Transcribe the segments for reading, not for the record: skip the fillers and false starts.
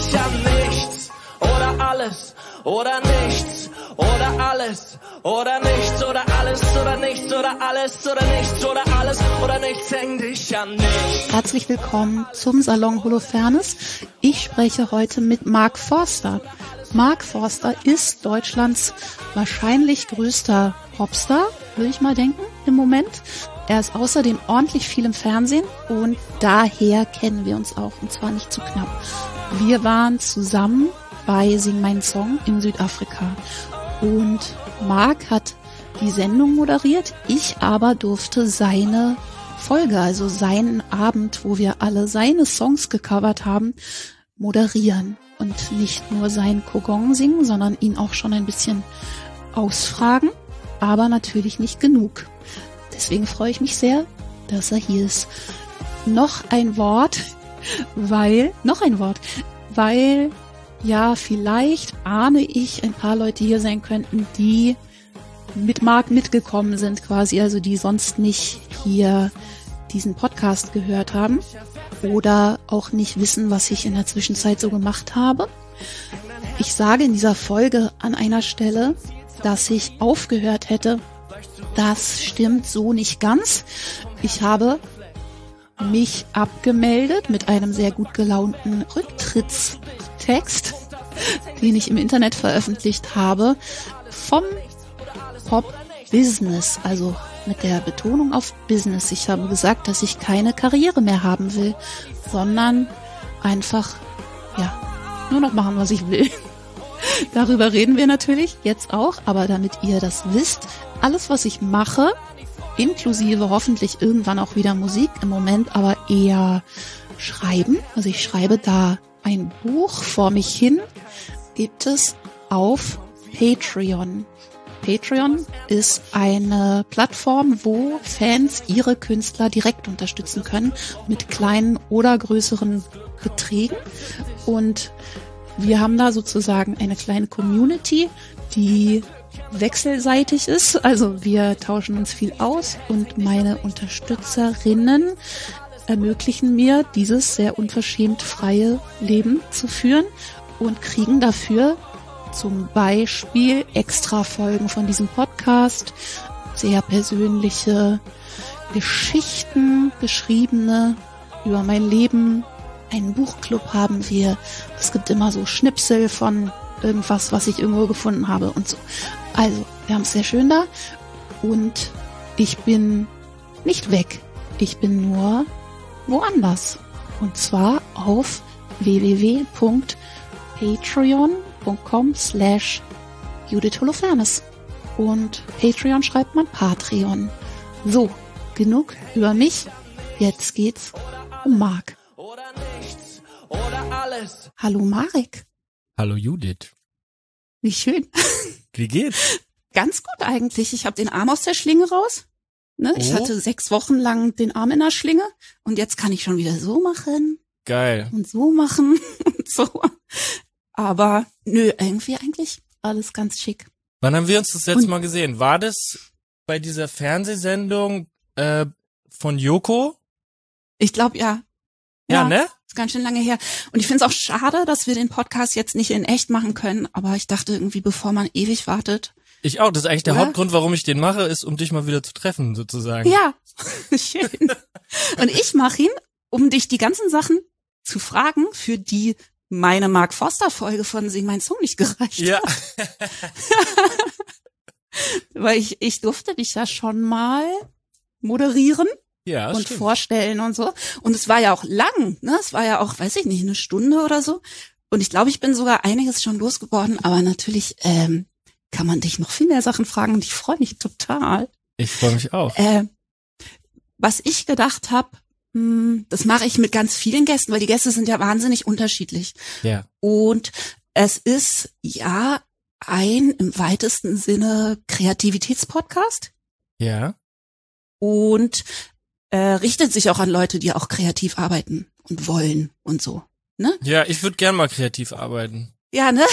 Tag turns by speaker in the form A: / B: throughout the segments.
A: dich an nichts oder alles oder nichts oder alles oder nichts oder alles oder nichts oder alles oder nichts oder alles oder nichts, häng dich an nichts.
B: Herzlich willkommen zum Salon Holofernes. Ich spreche heute mit Mark Forster. Mark Forster ist Deutschlands wahrscheinlich größter Popstar, würde ich mal denken, im Moment. Er ist außerdem ordentlich viel im Fernsehen und daher kennen wir uns auch, und zwar nicht zu knapp. Wir waren zusammen bei Sing meinen Song in Südafrika und Mark hat die Sendung moderiert, ich aber durfte seine Folge, also seinen Abend, wo wir alle seine Songs gecovert haben, moderieren und nicht nur seinen Kogong singen, sondern ihn auch schon ein bisschen ausfragen, aber natürlich nicht genug. Deswegen freue ich mich sehr, dass er hier ist. Noch ein Wort, weil ja, vielleicht ahne ich ein paar Leute hier sein könnten, die mit Mark mitgekommen sind quasi, also die sonst nicht hier diesen Podcast gehört haben oder auch nicht wissen, was ich in der Zwischenzeit so gemacht habe. Ich sage in dieser Folge an einer Stelle, dass ich aufgehört hätte. Das stimmt so nicht ganz. Ich habe mich abgemeldet mit einem sehr gut gelaunten Rücktrittstext, den ich im Internet veröffentlicht habe, vom Pop-Business, also mit der Betonung auf Business. Ich habe gesagt, dass ich keine Karriere mehr haben will, sondern einfach, ja, nur noch machen, was ich will. Darüber reden wir natürlich jetzt auch, aber damit ihr das wisst, alles, was ich mache, inklusive hoffentlich irgendwann auch wieder Musik, im Moment aber eher schreiben, also ich schreibe da ein Buch vor mich hin, gibt es auf Patreon. Patreon ist eine Plattform, wo Fans ihre Künstler direkt unterstützen können mit kleinen oder größeren Beträgen. Und wir haben da sozusagen eine kleine Community, die wechselseitig ist. Also wir tauschen uns viel aus und meine Unterstützerinnen ermöglichen mir, dieses sehr unverschämt freie Leben zu führen und kriegen dafür zum Beispiel Extra-Folgen von diesem Podcast, sehr persönliche Geschichten, geschriebene über mein Leben. Einen Buchclub haben wir. Es gibt immer so Schnipsel von irgendwas, was ich irgendwo gefunden habe und so. Also, wir haben es sehr schön da und ich bin nicht weg. Ich bin nur woanders. Und zwar auf www.patreon.com/Judith Holofernes. Und Patreon schreibt man Patreon. So, genug über mich. Jetzt geht's um Mark. Hallo Marek.
C: Hallo Judith.
B: Wie schön.
C: Wie geht's?
B: Ganz gut eigentlich. Ich habe den Arm aus der Schlinge raus. Ne? Ich hatte 6 Wochen lang den Arm in der Schlinge und jetzt kann ich schon wieder so machen.
C: Geil.
B: Und so machen und so. Aber nö, irgendwie eigentlich alles ganz schick.
C: Wann haben wir uns das letzte Mal gesehen? War das bei dieser Fernsehsendung von Joko?
B: Ich glaube, ja.
C: Ja, ne?
B: Ist ganz schön lange her. Und ich finde es auch schade, dass wir den Podcast jetzt nicht in echt machen können. Aber ich dachte irgendwie, bevor man ewig wartet.
C: Ich auch. Das ist eigentlich der
B: Oder?
C: Hauptgrund, warum ich den mache, ist, um dich mal wieder zu treffen, sozusagen.
B: Ja, schön. Und ich mache ihn, um dich die ganzen Sachen zu fragen, für die meine Mark Forster Folge von Sing mein Song nicht gereicht
C: Ja.
B: hat. Weil ich durfte dich ja schon mal moderieren.
C: Ja,
B: und
C: stimmt.
B: vorstellen und so. Und es war ja auch lang, ne? Es war ja auch, weiß ich nicht, 1 Stunde oder so. Und ich glaube, ich bin sogar einiges schon losgeworden. Aber natürlich kann man dich noch viel mehr Sachen fragen und ich freue mich total.
C: Ich freue mich auch.
B: Was ich gedacht habe, das mache ich mit ganz vielen Gästen, weil die Gäste sind ja wahnsinnig unterschiedlich.
C: Ja.
B: Und es ist ja ein im weitesten Sinne Kreativitätspodcast.
C: Ja.
B: Und richtet sich auch an Leute, die auch kreativ arbeiten und wollen und so, ne?
C: Ja, ich würde gern mal kreativ arbeiten.
B: Ja, ne?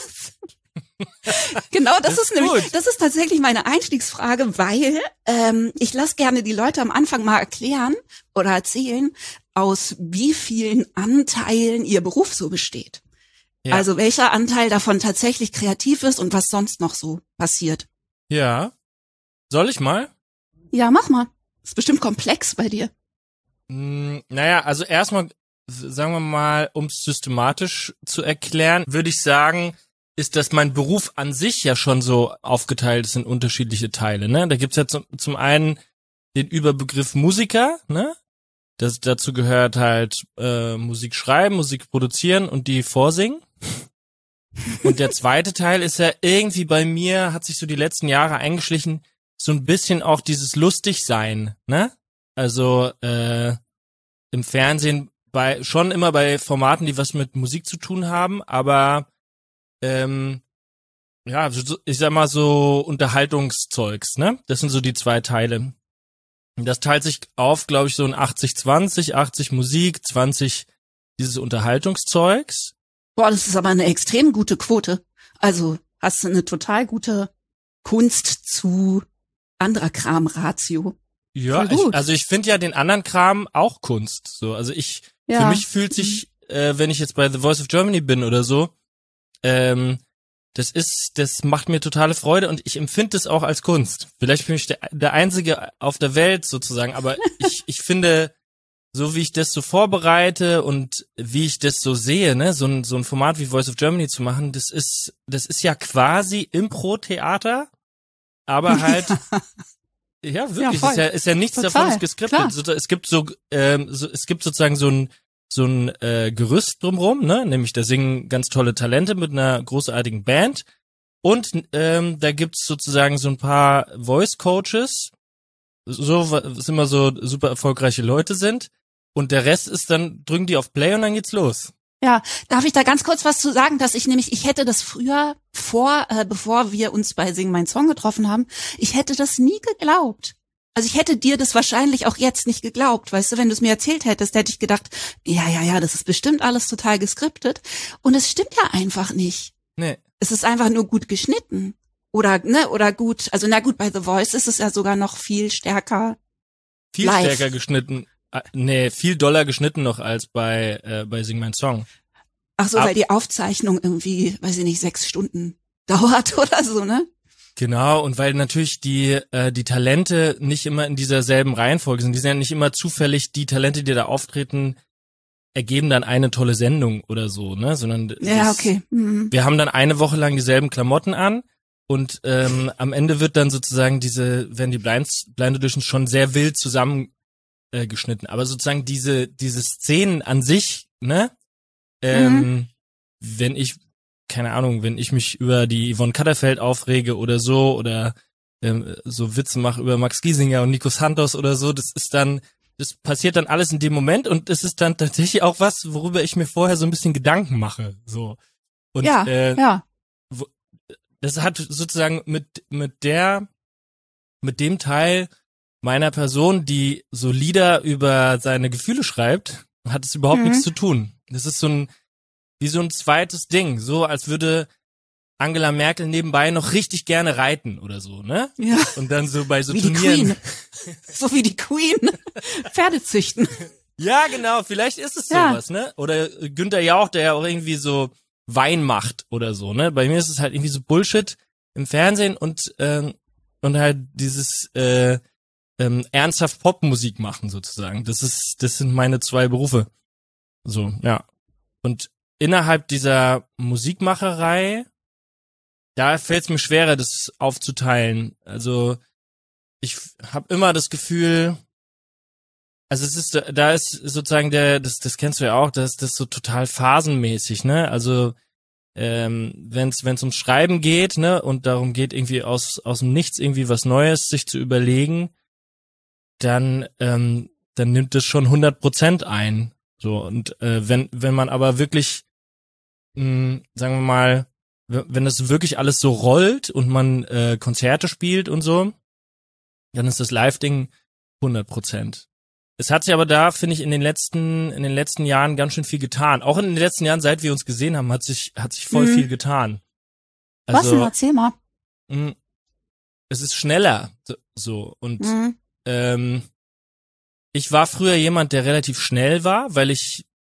B: Genau, das ist nämlich,
C: gut.
B: das ist tatsächlich meine Einstiegsfrage, weil ich lasse gerne die Leute am Anfang mal erklären oder erzählen, aus wie vielen Anteilen ihr Beruf so besteht.
C: Ja.
B: Also welcher Anteil davon tatsächlich kreativ ist und was sonst noch so passiert.
C: Ja. Soll ich mal?
B: Ja, mach mal. Ist bestimmt komplex bei dir.
C: Naja, also erstmal, sagen wir mal, um es systematisch zu erklären, würde ich sagen, ist, dass mein Beruf an sich ja schon so aufgeteilt ist in unterschiedliche Teile, ne? Da gibt's ja zum einen den Überbegriff Musiker, ne? Dazu gehört halt Musik schreiben, Musik produzieren und die vorsingen. Und der zweite Teil ist ja irgendwie bei mir, hat sich so die letzten Jahre eingeschlichen, so ein bisschen auch dieses Lustigsein, ne? Also im Fernsehen schon immer bei Formaten, die was mit Musik zu tun haben, aber ja, ich sag mal so Unterhaltungszeugs, ne? Das sind so die zwei Teile. Das teilt sich auf, glaube ich, so in 80-20, 80 Musik, 20 dieses Unterhaltungszeugs.
B: Boah, das ist aber eine extrem gute Quote. Also hast du eine total gute Kunst zu anderer Kram-Ratio.
C: Ja, ich finde ja den anderen Kram auch Kunst. So, also für mich fühlt sich, wenn ich jetzt bei The Voice of Germany bin oder so, das macht mir totale Freude und ich empfinde es auch als Kunst. Vielleicht bin ich der Einzige auf der Welt sozusagen, aber ich finde, so wie ich das so vorbereite und wie ich das so sehe, ne, so ein Format wie Voice of Germany zu machen, das ist ja quasi Impro-Theater, aber halt, ja, wirklich,
B: Ja,
C: ist ja nichts
B: total,
C: davon ist geskriptet.
B: klar.
C: Es gibt es gibt sozusagen so ein Gerüst drumrum, ne? Nämlich da singen ganz tolle Talente mit einer großartigen Band und da gibt's sozusagen so ein paar Voice Coaches, so was immer so super erfolgreiche Leute sind und der Rest ist dann drücken die auf Play und dann geht's los.
B: Ja, darf ich da ganz kurz was zu sagen, dass ich hätte das früher bevor wir uns bei Sing mein Song getroffen haben, ich hätte das nie geglaubt. Also ich hätte dir das wahrscheinlich auch jetzt nicht geglaubt, weißt du, wenn du es mir erzählt hättest, hätte ich gedacht, ja, das ist bestimmt alles total geskriptet. Und es stimmt ja einfach nicht.
C: Nee.
B: Es ist einfach nur gut geschnitten. Oder gut, also na gut, bei The Voice ist es ja sogar noch viel stärker.
C: Viel
B: live.
C: stärker geschnitten. Nee, viel doller geschnitten noch als bei Sing mein Song.
B: Ach so, weil die Aufzeichnung irgendwie, weiß ich nicht, 6 Stunden dauert oder so, ne?
C: Genau, und weil natürlich die Talente nicht immer in dieser selben Reihenfolge sind. Die sind ja nicht immer zufällig, die Talente, die da auftreten, ergeben dann eine tolle Sendung oder so, ne? Sondern
B: Ja, okay. Mhm.
C: wir haben dann eine Woche lang dieselben Klamotten an und am Ende wird dann sozusagen werden die Blind Auditions schon sehr wild zusammen geschnitten. Aber sozusagen diese Szenen an sich, ne? Wenn ich mich über die Yvonne Katterfeld aufrege oder so oder so Witze mache über Max Giesinger und Nico Santos oder so, das passiert dann alles in dem Moment und es ist dann tatsächlich auch was, worüber ich mir vorher so ein bisschen Gedanken mache, so. Und
B: Ja.
C: das hat sozusagen mit dem Teil meiner Person, die so Lieder über seine Gefühle schreibt, hat es überhaupt nichts zu tun. Das ist wie so ein zweites Ding, so als würde Angela Merkel nebenbei noch richtig gerne reiten oder so, ne?
B: Ja.
C: Und dann so bei so
B: Wie
C: Turnieren.
B: die Queen. So wie die Queen. Pferde züchten.
C: Ja, genau, vielleicht ist es
B: Ja.
C: sowas, ne? Oder Günther Jauch, der ja auch irgendwie so Wein macht oder so, ne? Bei mir ist es halt irgendwie so Bullshit im Fernsehen und halt dieses ernsthaft Popmusik machen sozusagen. Das sind meine zwei Berufe. So, ja. Und innerhalb dieser Musikmacherei, da fällt es mir schwerer, das aufzuteilen. Also ich habe immer das Gefühl, also da ist sozusagen das kennst du ja auch, das so total phasenmäßig, ne? Also wenn's ums Schreiben geht, ne, und darum geht irgendwie aus dem Nichts irgendwie was Neues sich zu überlegen, dann nimmt das schon 100% ein. So, und wenn man aber wirklich, sagen wir mal, wenn das wirklich alles so rollt und man Konzerte spielt und so, dann ist das Live-Ding 100%. Es hat sich aber da, finde ich, in den letzten Jahren ganz schön viel getan. Auch in den letzten Jahren, seit wir uns gesehen haben, hat sich voll viel getan.
B: Was denn? Erzähl mal.
C: Es ist schneller, so, und ich war früher jemand, der relativ schnell war, weil ich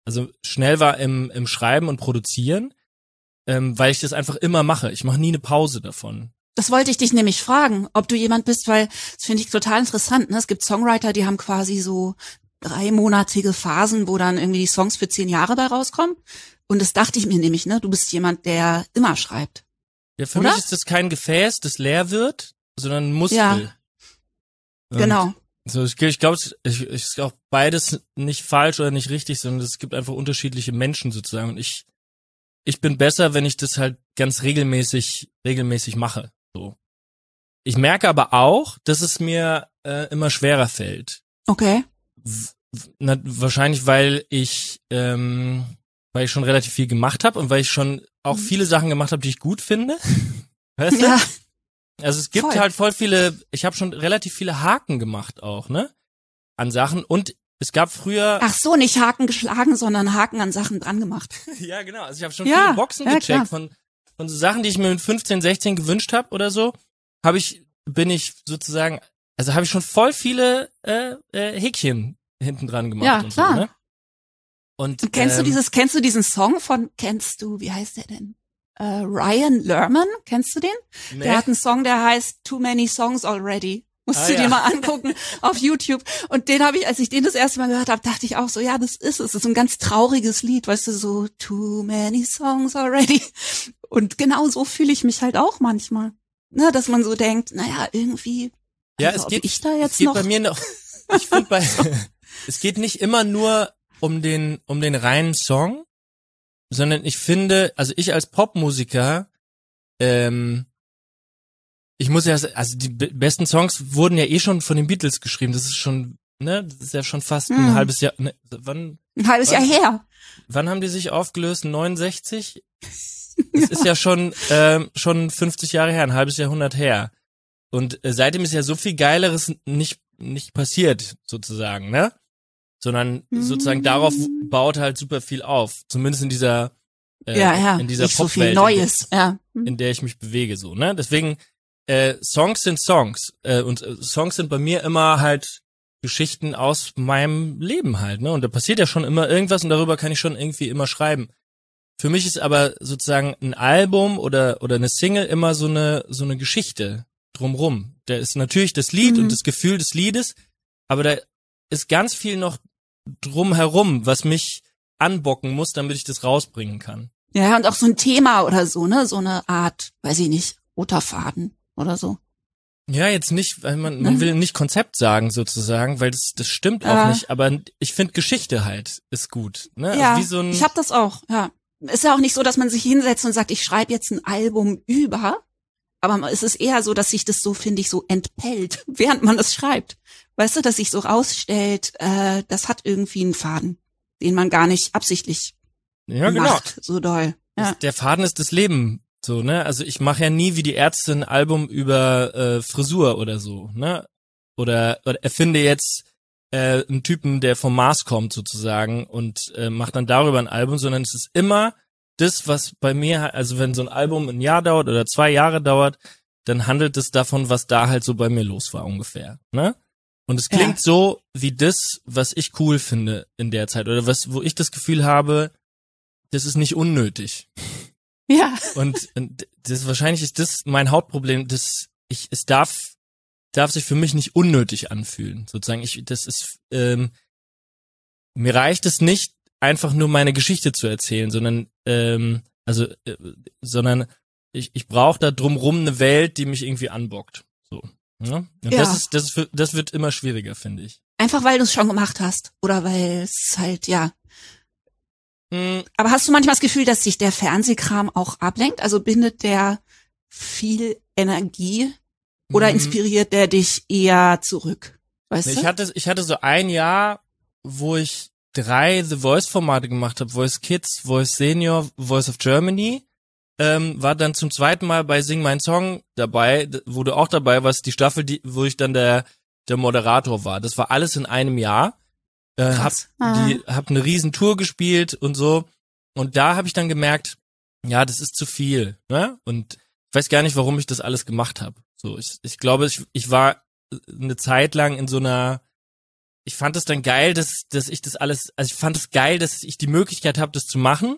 C: also schnell war im Schreiben und Produzieren, weil ich das einfach immer mache. Ich mache nie eine Pause davon.
B: Das wollte ich dich nämlich fragen, ob du jemand bist, weil das finde ich total interessant. Ne? Es gibt Songwriter, die haben quasi so 3-monatige Phasen, wo dann irgendwie die Songs für 10 Jahre bei rauskommen. Und das dachte ich mir nämlich, ne? Du bist jemand, der immer schreibt.
C: Ja, für
B: Oder?
C: mich ist das kein Gefäß, das leer wird, sondern ein Muskel.
B: Ja,
C: Und
B: genau.
C: so, ich glaube, es ist auch beides nicht falsch oder nicht richtig, sondern es gibt einfach unterschiedliche Menschen sozusagen. Und ich bin besser, wenn ich das halt ganz regelmäßig mache. So. Ich merke aber auch, dass es mir immer schwerer fällt.
B: Okay.
C: Wahrscheinlich, weil ich schon relativ viel gemacht habe und weil ich schon auch viele Sachen gemacht habe, die ich gut finde. Weißt du?
B: Ja.
C: Also es gibt halt voll viele, ich habe schon relativ viele Haken gemacht auch, ne? An Sachen. Und es gab früher...
B: Ach so, nicht Haken geschlagen, sondern Haken an Sachen dran gemacht.
C: Ja, genau. Also ich habe schon viele Boxen gecheckt von so Sachen, die ich mir mit 15, 16 gewünscht habe oder so, habe ich schon voll viele Häkchen hinten dran gemacht.
B: Ja,
C: und
B: klar.
C: So, ne? Und
B: kennst du diesen Song wie heißt der denn? Ryan Lerman, kennst du den?
C: Nee.
B: Der hat einen Song, der heißt Too Many Songs Already. Musst du dir mal angucken auf YouTube. Und den habe ich, als ich den das erste Mal gehört habe, dachte ich auch so, ja, das ist es. Das ist ein ganz trauriges Lied, weißt du, so Too Many Songs Already. Und genau so fühle ich mich halt auch manchmal. Ne, dass man so denkt, naja, irgendwie,
C: ja,
B: also,
C: es geht,
B: ich da jetzt
C: es geht
B: noch.
C: bei mir noch, ich finde es geht nicht immer nur um den reinen Song, sondern ich finde, also ich als Popmusiker, ich muss ja, also die besten Songs wurden ja schon von den Beatles geschrieben. Das ist schon, ne, das ist ja schon fast ein halbes Jahr. Ne,
B: Ein halbes Jahr her.
C: Wann haben die sich aufgelöst? 69? Das ist ja schon 50 Jahre her, ein halbes Jahrhundert her. Und seitdem ist ja so viel Geileres nicht passiert, sozusagen, ne? Sondern sozusagen darauf baut halt super viel auf. Zumindest in dieser in dieser
B: nicht so viel
C: Popwelt,
B: Neues.
C: in der ich mich bewege, so, ne? Deswegen Songs sind Songs und Songs sind bei mir immer halt Geschichten aus meinem Leben halt, ne? Und da passiert ja schon immer irgendwas und darüber kann ich schon irgendwie immer schreiben. Für mich ist aber sozusagen ein Album oder eine Single immer so eine Geschichte drumrum. Da ist natürlich das Lied und das Gefühl des Liedes, aber da ist ganz viel noch drumherum, was mich anbocken muss, damit ich das rausbringen kann.
B: Ja, und auch so ein Thema oder so, ne? So eine Art, weiß ich nicht, roter Faden oder so.
C: Ja, jetzt nicht, weil man will nicht Konzept sagen sozusagen, weil das stimmt auch nicht, aber ich finde Geschichte halt ist gut, ne?
B: Ja,
C: Also wie so ein,
B: ich habe das auch, ja. Ist ja auch nicht so, dass man sich hinsetzt und sagt, ich schreibe jetzt ein Album über, aber es ist eher so, dass sich das so, finde ich, so entpellt, während man es schreibt. Weißt du, dass sich so rausstellt, das hat irgendwie einen Faden, den man gar nicht absichtlich macht, so doll. Ja.
C: Der Faden ist das Leben, so, ne? Also ich mache ja nie wie die Ärzte ein Album über Frisur oder so, ne? Oder erfinde jetzt einen Typen, der vom Mars kommt sozusagen und macht dann darüber ein Album, sondern es ist immer das, was bei mir, also wenn so ein Album ein Jahr dauert oder 2 Jahre dauert, dann handelt es davon, was da halt so bei mir los war ungefähr, ne? Und es klingt so wie das, was ich cool finde in der Zeit oder wo ich das Gefühl habe, das ist nicht unnötig.
B: Ja.
C: Und das wahrscheinlich ist das mein Hauptproblem, es darf sich für mich nicht unnötig anfühlen, sozusagen. Mir reicht es nicht, einfach nur meine Geschichte zu erzählen, sondern ich brauche da drumrum eine Welt, die mich irgendwie anbockt. So. Ja? Und das wird immer schwieriger, finde ich.
B: Einfach weil du es schon gemacht hast. Oder weil es halt, Aber hast du manchmal das Gefühl, dass sich der Fernsehkram auch ablenkt? Also bindet der viel Energie oder inspiriert der dich eher zurück? Weißt du?
C: Ich hatte so ein Jahr, wo ich 3 The Voice-Formate gemacht habe. Voice Kids, Voice Senior, Voice of Germany. War dann zum 2. Mal bei Sing Mein Song dabei, wo du auch dabei warst, die Staffel, wo ich dann der Moderator war. Das war alles in einem Jahr. Hab eine riesen Tour gespielt und so. Und da habe ich dann gemerkt, ja, das ist zu viel, ne? Und ich weiß gar nicht, warum ich das alles gemacht habe. So, ich glaube, ich war eine Zeit lang in so einer ich fand es dann geil, dass ich das alles, also ich fand es geil, dass ich die Möglichkeit habe, das zu machen.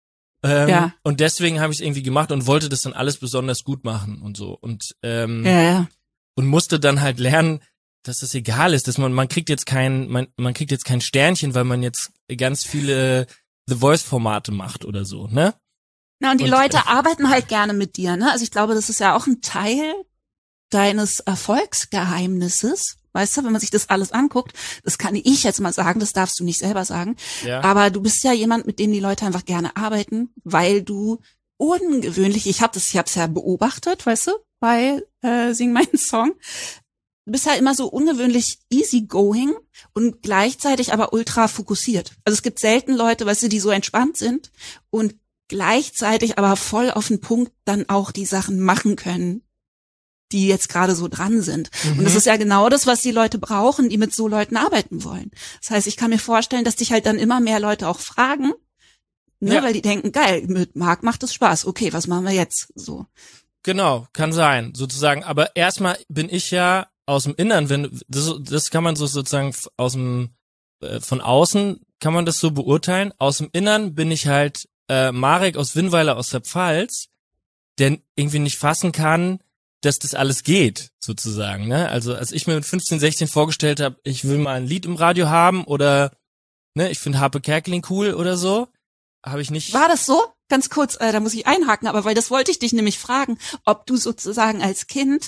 C: Und deswegen habe ich es irgendwie gemacht und wollte das dann alles besonders gut machen und so. Und und musste dann halt lernen, dass es egal ist, dass man kriegt jetzt kein Sternchen, weil man jetzt ganz viele The Voice Formate macht oder so, ne?
B: Na, und die Leute arbeiten halt gerne mit dir, ne? Also ich glaube, das ist ja auch ein Teil deines Erfolgsgeheimnisses. Weißt du, wenn man sich das alles anguckt, das kann ich jetzt mal sagen, das darfst du nicht selber sagen. Ja. Aber du bist ja jemand, mit dem die Leute einfach gerne arbeiten, weil du ungewöhnlich, ich hab's ja beobachtet, weißt du, bei Sing meinen Song. Du bist ja immer so ungewöhnlich easygoing und gleichzeitig aber ultra fokussiert. Also es gibt selten Leute, weißt du, die so entspannt sind und gleichzeitig aber voll auf den Punkt dann auch die Sachen machen können, die jetzt gerade so dran sind. Und das ist ja genau das, was die Leute brauchen, die mit so Leuten arbeiten wollen. Das heißt, ich kann mir vorstellen, dass dich halt dann immer mehr Leute auch fragen, ne, weil die denken, geil, mit Marc macht es Spaß. Okay, was machen wir jetzt? So.
C: Genau, kann sein, sozusagen. Aber erstmal bin ich ja aus dem Innern, wenn das kann man so sozusagen aus dem von außen kann man das so beurteilen. Aus dem Innern bin ich halt Marek aus Winnweiler aus der Pfalz, der irgendwie nicht fassen kann, dass das alles geht, sozusagen, ne? Also als ich mir mit 15, 16 vorgestellt habe, ich will mal ein Lied im Radio haben oder ne, ich finde Harpe Kerkeling cool oder so, habe ich nicht.
B: War das so? Ganz kurz, da muss ich einhaken, aber weil das wollte ich dich nämlich fragen, ob du sozusagen als Kind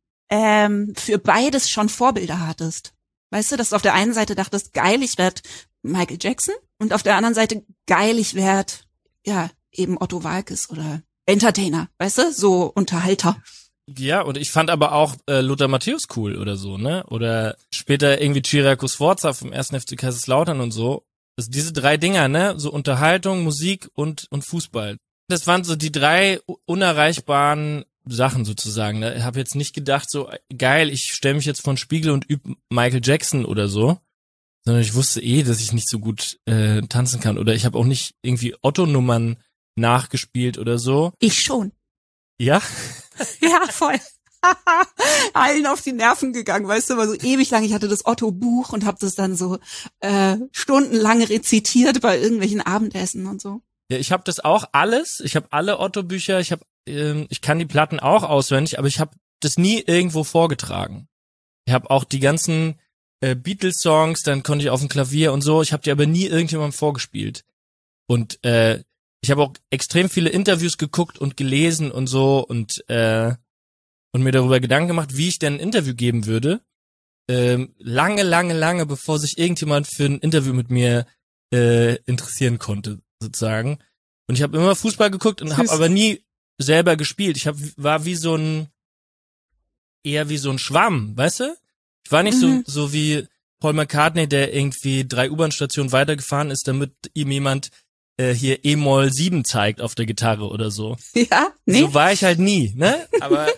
B: für beides schon Vorbilder hattest. Weißt du, dass du auf der einen Seite dachtest, geil, ich werd Michael Jackson und auf der anderen Seite, geil, ich werd, ja, eben Otto Waalkes oder Entertainer, weißt du, so Unterhalter.
C: Ja, und ich fand aber auch Lothar Matthäus cool oder so, ne? Oder später irgendwie Ciriaco Sforza vom 1. FC Kaiserslautern und so. Also diese drei Dinger, ne? So Unterhaltung, Musik und Fußball. Das waren so die drei unerreichbaren Sachen sozusagen. Ich habe jetzt nicht gedacht, so geil, ich stelle mich jetzt vor den Spiegel und übe Michael Jackson oder so. Sondern ich wusste dass ich nicht so gut tanzen kann. Oder ich habe auch nicht irgendwie Otto-Nummern nachgespielt oder so.
B: Ich schon.
C: Ja?
B: Ja, voll. Allen auf die Nerven gegangen, weißt du, war so ewig lang. Ich hatte das Otto-Buch und habe das dann so stundenlang rezitiert bei irgendwelchen Abendessen und so.
C: Ja, ich habe das auch alles. Ich habe alle Otto-Bücher. Ich kann die Platten auch auswendig, aber ich habe das nie irgendwo vorgetragen. Ich habe auch die ganzen Beatles-Songs, dann konnte ich auf dem Klavier und so. Ich habe die aber nie irgendjemandem vorgespielt. Und ich habe auch extrem viele Interviews geguckt und gelesen und so und mir darüber Gedanken gemacht, wie ich denn ein Interview geben würde. Lange, bevor sich irgendjemand für ein Interview mit mir interessieren konnte, sozusagen. Und ich habe immer Fußball geguckt und habe aber nie selber gespielt. War eher wie so ein Schwamm, weißt du? Ich war nicht so wie Paul McCartney, der irgendwie 3 U-Bahn-Stationen weitergefahren ist, damit ihm jemand hier E-Moll 7 zeigt auf der Gitarre oder so.
B: Ja, nee.
C: So war ich halt nie, ne? Aber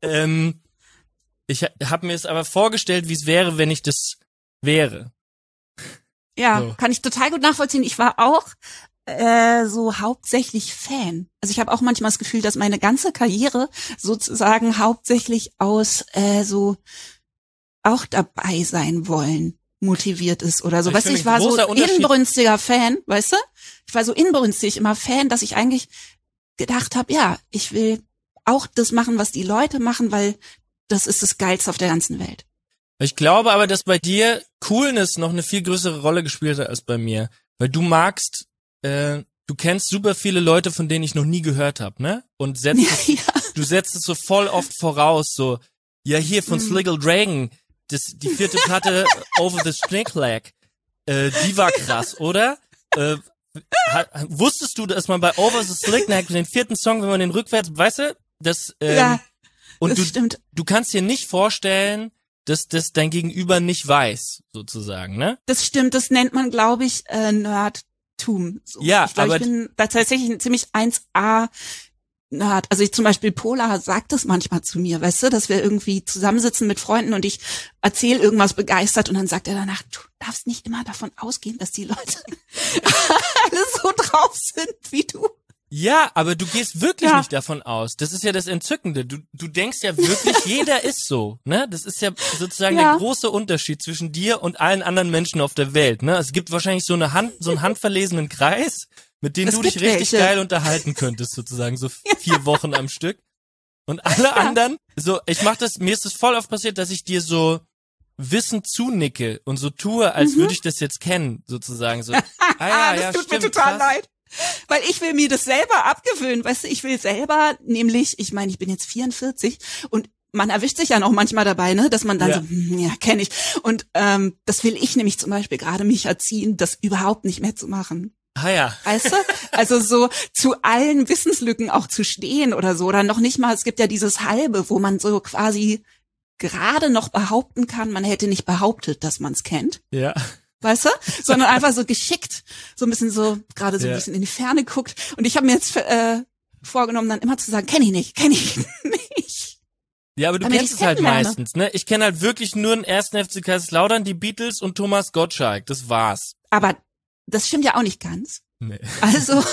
C: ich habe mir es aber vorgestellt, wie es wäre, wenn ich das wäre.
B: Ja,
C: so.
B: Kann ich total gut nachvollziehen. Ich war auch so hauptsächlich Fan. Also ich habe auch manchmal das Gefühl, dass meine ganze Karriere sozusagen hauptsächlich aus so auch dabei sein wollen motiviert ist oder so. Weißt du, ich war so inbrünstiger Fan, weißt du? Ich war so inbrünstig immer Fan, dass ich eigentlich gedacht habe, ja, ich will auch das machen, was die Leute machen, weil das ist das Geilste auf der ganzen Welt.
C: Ich glaube aber, dass bei dir Coolness noch eine viel größere Rolle gespielt hat als bei mir. Weil du magst, du kennst super viele Leute, von denen ich noch nie gehört habe, ne? Und du setzt es so voll oft voraus, so, ja, hier von Sliggle Dragon, die 4. Platte Over the Snake, die war krass, oder? Wusstest du, dass man bei Over the Snake, den 4. Song, wenn man den rückwärts, weißt du,
B: ja,
C: und
B: das stimmt.
C: Du kannst dir nicht vorstellen, dass das dein Gegenüber nicht weiß, sozusagen, ne?
B: Das stimmt, das nennt man, glaube ich, Nerdtum. So.
C: Ja,
B: ich glaube, ich bin da tatsächlich ein ziemlich 1A Nerd. Also ich zum Beispiel, Pola sagt das manchmal zu mir, weißt du, dass wir irgendwie zusammensitzen mit Freunden und ich erzähle irgendwas begeistert und dann sagt er danach, du darfst nicht immer davon ausgehen, dass die Leute alle so drauf sind wie du.
C: Ja, aber du gehst wirklich
B: Ja.
C: nicht davon aus. Das ist ja das Entzückende. Du denkst ja wirklich, jeder ist so, ne? Das ist ja sozusagen
B: Ja.
C: der große Unterschied zwischen dir und allen anderen Menschen auf der Welt, ne? Es gibt wahrscheinlich so einen handverlesenen Kreis, mit dem
B: Es
C: du dich
B: gibt
C: richtig
B: welche.
C: geil unterhalten könntest, sozusagen, so 4 Wochen am Stück. Und alle anderen, so, mir ist es voll oft passiert, dass ich dir so Wissen zunicke und so tue, als würde ich das jetzt kennen, sozusagen, so.
B: Das tut mir total leid. Weil ich will mir das selber abgewöhnen, weißt du, ich will selber, nämlich, ich meine, ich bin jetzt 44 und man erwischt sich ja noch manchmal dabei, ne, dass man dann
C: Ja.
B: so, ja, kenne ich. Und das will ich nämlich zum Beispiel gerade mich erziehen, das überhaupt nicht mehr zu machen.
C: Ah ja.
B: Weißt du? Also so zu allen Wissenslücken auch zu stehen oder so. Oder noch nicht mal, es gibt ja dieses Halbe, wo man so quasi gerade noch behaupten kann, man hätte nicht behauptet, dass man es kennt.
C: Ja.
B: Weißt du? Sondern einfach so geschickt, so ein bisschen so, gerade so ein
C: Ja.
B: bisschen in die Ferne guckt. Und ich habe mir jetzt vorgenommen, dann immer zu sagen, kenn ich nicht.
C: Ja, aber du
B: Damit
C: kennst
B: ich's
C: es halt
B: kennenlerne.
C: meistens, ne? Ich kenne halt wirklich nur den 1. FC Kaiserslautern, die Beatles und Thomas Gottschalk. Das war's.
B: Aber das stimmt ja auch nicht ganz.
C: Nee.
B: Also,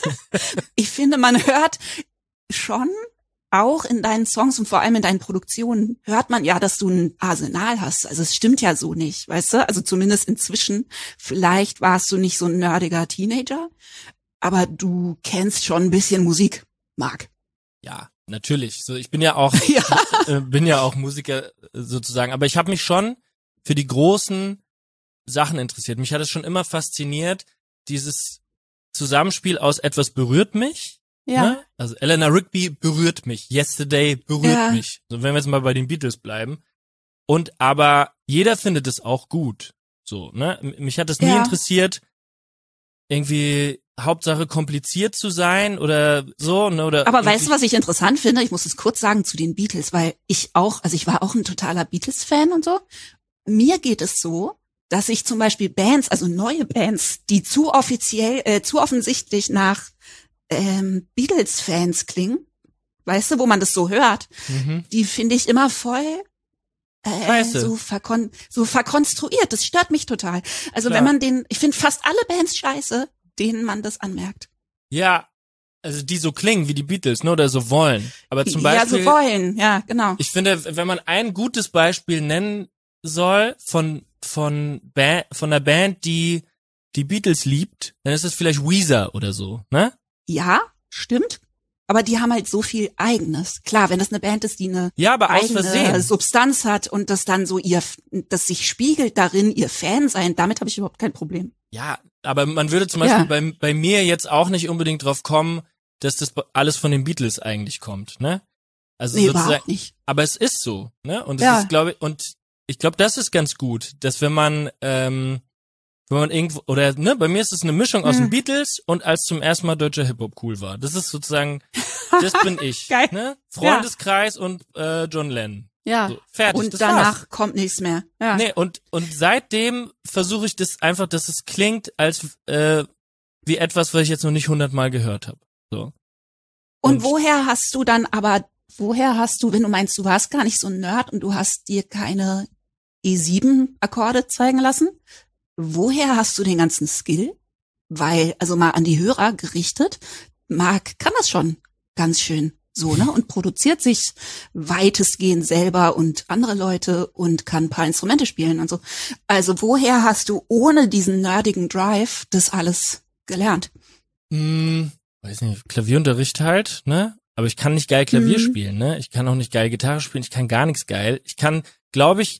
B: ich finde, man hört schon auch in deinen Songs und vor allem in deinen Produktionen hört man ja, dass du ein Arsenal hast. Also es stimmt ja so nicht, weißt du? Also zumindest inzwischen. Vielleicht warst du nicht so ein nerdiger Teenager, aber du kennst schon ein bisschen Musik, Marc.
C: Ja, natürlich. So, ich bin ja auch,
B: Ja.
C: bin ja auch Musiker sozusagen. Aber ich habe mich schon für die großen Sachen interessiert. Mich hat es schon immer fasziniert, dieses Zusammenspiel aus etwas berührt mich.
B: Ja.
C: Ne? Also Eleanor Rigby berührt mich. Yesterday berührt
B: Ja.
C: mich. So, wenn wir jetzt mal bei den Beatles bleiben. Und aber jeder findet es auch gut. So, ne? Mich hat es nie
B: Ja.
C: interessiert, irgendwie Hauptsache kompliziert zu sein oder so, ne? Oder
B: Aber weißt du, was ich interessant finde? Ich muss es kurz sagen zu den Beatles, weil ich war auch ein totaler Beatles-Fan und so. Mir geht es so, dass ich zum Beispiel Bands, also neue Bands, die zu offensichtlich nach Beatles-Fans klingen, weißt du, wo man das so hört, die finde ich immer voll
C: Scheiße.
B: so verkonstruiert. Das stört mich total. Also
C: Klar.
B: wenn man ich finde fast alle Bands scheiße, denen man das anmerkt.
C: Ja, also die so klingen wie die Beatles, ne, oder so wollen. Aber zum Beispiel,
B: Ja, so wollen, ja, genau.
C: ich finde, wenn man ein gutes Beispiel nennen soll von einer Band, die die Beatles liebt, dann ist es vielleicht Weezer oder so, ne?
B: Ja, stimmt. Aber die haben halt so viel Eigenes. Klar, wenn das eine Band ist, die eine
C: Ja, aber aus
B: eigene
C: Versehen.
B: Substanz hat und das dann so das sich spiegelt darin, ihr Fan sein, damit habe ich überhaupt kein Problem.
C: Ja, aber man würde zum Beispiel bei mir jetzt auch nicht unbedingt drauf kommen, dass das alles von den Beatles eigentlich kommt, ne? Also
B: Nee,
C: sozusagen,
B: überhaupt nicht.
C: aber es ist so, ne? Und es
B: Ja.
C: ist, glaube ich, ich glaube, das ist ganz gut, dass wenn man irgendwo, oder ne, bei mir ist es eine Mischung aus den Beatles und als zum ersten Mal deutscher Hip-Hop cool war. Das ist sozusagen, das bin ich.
B: Geil.
C: Ne? Freundeskreis und John Lennon.
B: Ja.
C: So, fertig.
B: Und
C: das
B: danach
C: war's.
B: kommt nichts mehr. Ja.
C: Nee, und seitdem versuche ich das einfach, dass es klingt als wie etwas, was ich jetzt noch nicht 100-mal gehört habe. So.
B: Und woher hast du, wenn du meinst, du warst gar nicht so ein Nerd und du hast dir keine E7-Akkorde zeigen lassen, woher hast du den ganzen Skill? Weil, also mal an die Hörer gerichtet, Marc kann das schon ganz schön so, ne? Und produziert sich weitestgehend selber und andere Leute und kann ein paar Instrumente spielen und so. Also woher hast du ohne diesen nerdigen Drive das alles gelernt?
C: Weiß nicht, Klavierunterricht halt, ne? Aber ich kann nicht geil Klavier spielen, ne? Ich kann auch nicht geil Gitarre spielen, ich kann gar nichts geil. Ich kann, glaube ich,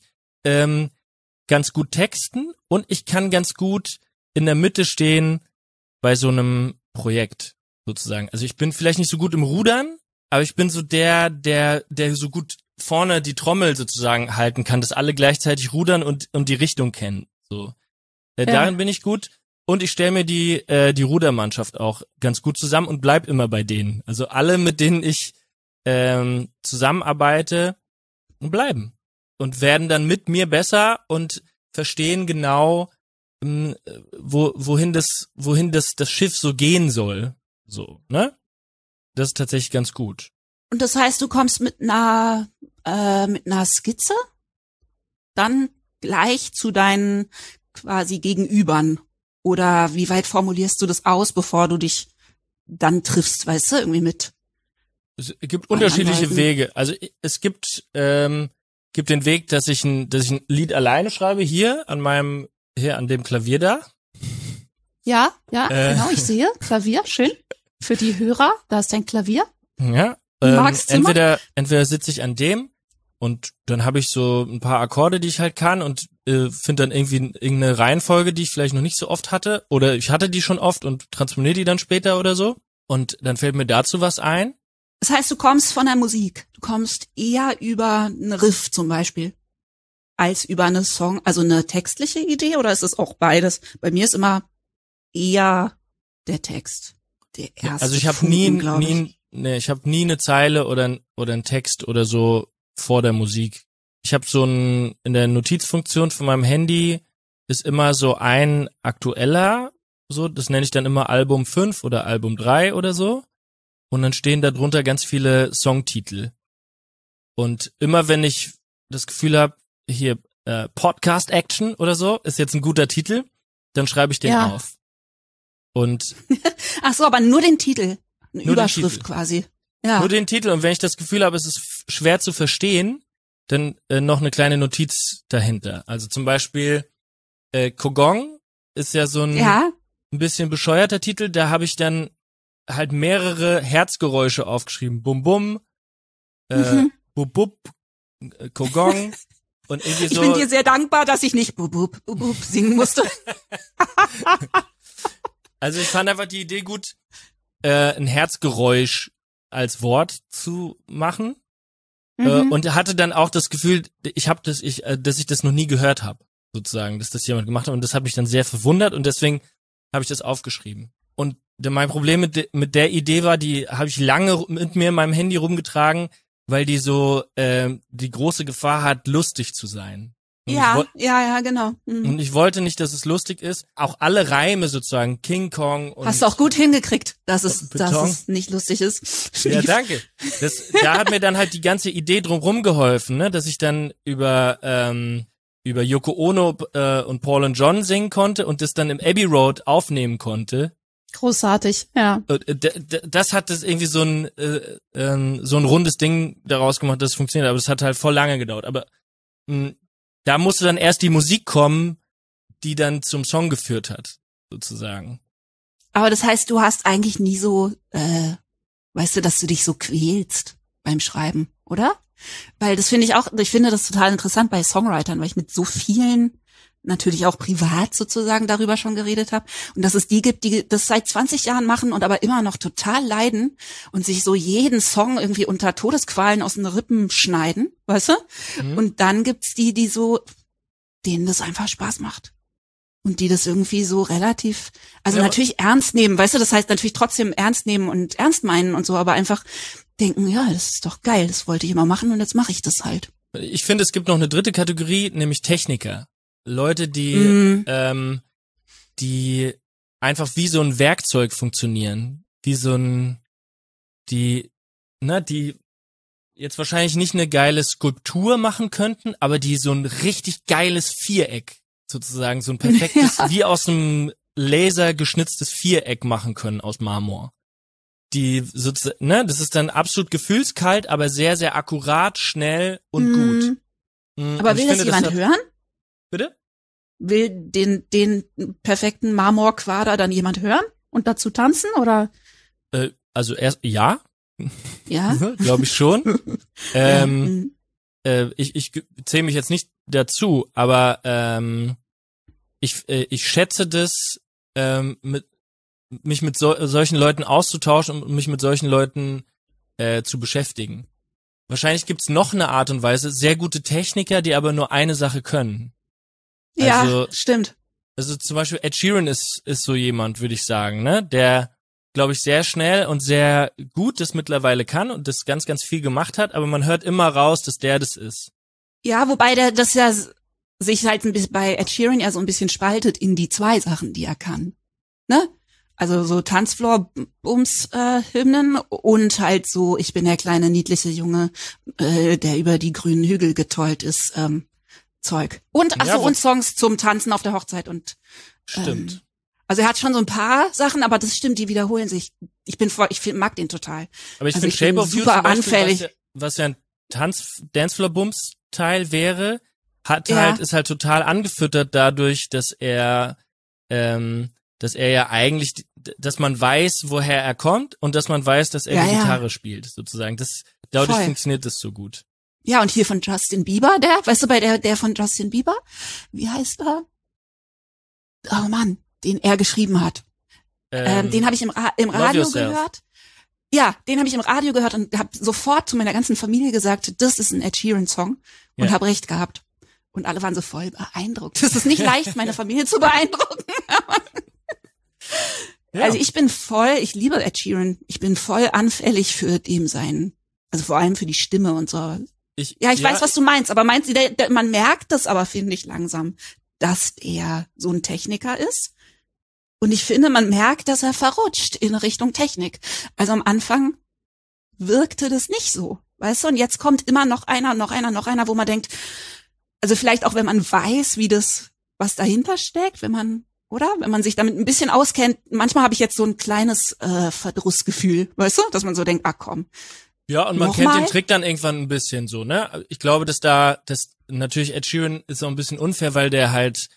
C: ganz gut texten und ich kann ganz gut in der Mitte stehen bei so einem Projekt, sozusagen. Also ich bin vielleicht nicht so gut im Rudern, aber ich bin so der so gut vorne die Trommel sozusagen halten kann, dass alle gleichzeitig rudern und die Richtung kennen. So. Darin bin ich gut. Und ich stelle mir die Rudermannschaft auch ganz gut zusammen und bleib immer bei denen. Also alle, mit denen ich zusammenarbeite, bleiben. Und werden dann mit mir besser und verstehen genau, wohin das Schiff so gehen soll. So, ne? Das ist tatsächlich ganz gut.
B: Und das heißt, du kommst mit einer Skizze dann gleich zu deinen quasi Gegenübern. Oder wie weit formulierst du das aus, bevor du dich dann triffst, weißt du, irgendwie mit.
C: Es gibt unterschiedliche Wege. Also es gibt den Weg, dass ich ein Lied alleine schreibe, hier an dem Klavier da.
B: Ja, genau, ich sehe. Klavier, schön. Für die Hörer, da ist dein Klavier.
C: Ja. Entweder sitze ich an dem und dann habe ich so ein paar Akkorde, die ich halt kann und finde dann irgendwie irgendeine Reihenfolge, die ich vielleicht noch nicht so oft hatte. Oder ich hatte die schon oft und transponiere die dann später oder so. Und dann fällt mir dazu was ein.
B: Das heißt, du kommst von der Musik. Du kommst eher über einen Riff zum Beispiel, als über eine Song, also eine textliche Idee, oder ist es auch beides? Bei mir ist immer eher der Text. Der erste
C: also ich habe ich habe nie eine Zeile oder einen Text oder so vor der Musik. Ich habe in der Notizfunktion von meinem Handy ist immer so ein aktueller, so, das nenne ich dann immer Album 5 oder Album 3 oder so. Und dann stehen da drunter ganz viele Songtitel. Und immer wenn ich das Gefühl habe, hier Podcast Action oder so, ist jetzt ein guter Titel, dann schreibe ich den auf. Und
B: ach so, aber nur den Titel, eine Überschrift quasi. Ja.
C: Nur den Titel. Und wenn ich das Gefühl habe, es ist schwer zu verstehen, dann noch eine kleine Notiz dahinter. Also zum Beispiel Kogong ist ja so ein bisschen bescheuerter Titel. Da habe ich dann halt mehrere Herzgeräusche aufgeschrieben. Bum bum, bub bub, Kogong und irgendwie so.
B: Ich bin dir sehr dankbar, dass ich nicht bub bub bub bub singen musste.
C: Also ich fand einfach die Idee gut, ein Herzgeräusch als Wort zu machen. Und hatte dann auch das Gefühl, dass ich das noch nie gehört habe, sozusagen, dass das jemand gemacht hat. Und das hat mich dann sehr verwundert und deswegen habe ich das aufgeschrieben. Und mein Problem mit der Idee war, die habe ich lange mit mir in meinem Handy rumgetragen, weil die so die große Gefahr hat, lustig zu sein. Und
B: ja, genau.
C: Und ich wollte nicht, dass es lustig ist. Auch alle Reime sozusagen, King Kong und
B: hast du auch gut hingekriegt, dass es nicht lustig ist.
C: Ja, danke. Da hat mir dann halt die ganze Idee drumherum geholfen, ne, dass ich dann über Yoko Ono und Paul und John singen konnte und das dann im Abbey Road aufnehmen konnte.
B: Großartig, ja.
C: Das hat das irgendwie so ein rundes Ding daraus gemacht, dass es funktioniert, aber es hat halt voll lange gedauert. Aber da musste dann erst die Musik kommen, die dann zum Song geführt hat, sozusagen.
B: Aber das heißt, du hast eigentlich nie so, weißt du, dass du dich so quälst beim Schreiben, oder? Weil ich finde das total interessant bei Songwritern, weil ich mit so vielen natürlich auch privat sozusagen darüber schon geredet habe und dass es die gibt, die das seit 20 Jahren machen und aber immer noch total leiden und sich so jeden Song irgendwie unter Todesqualen aus den Rippen schneiden, weißt du? Und dann gibt's die so, denen das einfach Spaß macht und die das irgendwie so relativ, also natürlich ernst nehmen, weißt du? Das heißt natürlich trotzdem ernst nehmen und ernst meinen und so, aber einfach denken, ja, das ist doch geil, das wollte ich immer machen und jetzt mache ich das halt.
C: Ich finde, es gibt noch eine dritte Kategorie, nämlich Techniker. Leute, die einfach wie so ein Werkzeug funktionieren, die jetzt wahrscheinlich nicht eine geile Skulptur machen könnten, aber die so ein richtig geiles Viereck, sozusagen, so ein perfektes, wie aus einem Laser geschnitztes Viereck machen können aus Marmor. Die sozusagen, ne, das ist dann absolut gefühlskalt, aber sehr, sehr akkurat, schnell und gut.
B: Aber will das jemand hören?
C: Bitte?
B: Will den perfekten Marmorquader dann jemand hören und dazu tanzen, oder?
C: Also erst, ja.
B: Ja?
C: Glaube ich schon. Ich zähle mich jetzt nicht dazu, aber ich schätze das, mich mit solchen Leuten auszutauschen und mich mit solchen Leuten zu beschäftigen. Wahrscheinlich gibt's noch eine Art und Weise, sehr gute Techniker, die aber nur eine Sache können.
B: Also, ja, stimmt.
C: Also zum Beispiel Ed Sheeran ist so jemand, würde ich sagen, ne, der, glaube ich, sehr schnell und sehr gut das mittlerweile kann und das ganz, ganz viel gemacht hat, aber man hört immer raus, dass der das ist.
B: Ja, wobei das ja sich halt ein bisschen bei Ed Sheeran ja so ein bisschen spaltet in die zwei Sachen, die er kann, ne? Also so Tanzfloor-Bums-Hymnen und halt so, ich bin der kleine niedliche Junge, der über die grünen Hügel getollt ist, Zeug. Und und Songs zum Tanzen auf der Hochzeit und
C: stimmt.
B: Also er hat schon so ein paar Sachen, aber das stimmt, die wiederholen sich mag den total.
C: Aber ich
B: Also
C: finde
B: ich bin
C: Shape of You
B: super
C: zum Beispiel,
B: anfällig.
C: was ja ein Dancefloor-Bums-Teil wäre,
B: Ja.
C: ist halt total angefüttert dadurch, dass er ja eigentlich, dass man weiß, woher er kommt und dass man weiß, dass er
B: Ja,
C: die
B: ja.
C: Gitarre spielt, sozusagen. Dadurch
B: Voll.
C: funktioniert das so gut.
B: Ja, und hier von Justin Bieber, weißt du, bei der von Justin Bieber, wie heißt er? Oh Mann, den er geschrieben hat. Den habe ich im Radio
C: Yourself.
B: gehört. Ja, den habe ich im Radio gehört und habe sofort zu meiner ganzen Familie gesagt, das ist ein Ed Sheeran-Song und
C: Ja.
B: habe recht gehabt. Und alle waren so voll beeindruckt. Es ist nicht leicht, meine Familie zu beeindrucken.
C: Ja.
B: Also ich liebe Ed Sheeran. Ich bin voll anfällig für also vor allem für die Stimme und so. Ich weiß, was du meinst, aber meinst du, man merkt das aber, finde ich, langsam, dass er so ein Techniker ist. Und ich finde, man merkt, dass er verrutscht in Richtung Technik. Also am Anfang wirkte das nicht so, weißt du? Und jetzt kommt immer noch einer, wo man denkt, also vielleicht auch, wenn man weiß, was dahinter steckt, wenn man sich damit ein bisschen auskennt. Manchmal habe ich jetzt so ein kleines Verdrussgefühl, weißt du? Dass man so denkt, komm.
C: Ja, und man kennt
B: Nochmal?
C: den Trick dann irgendwann ein bisschen so, ne? Ich glaube, dass natürlich Ed Sheeran ist auch ein bisschen unfair, weil der halt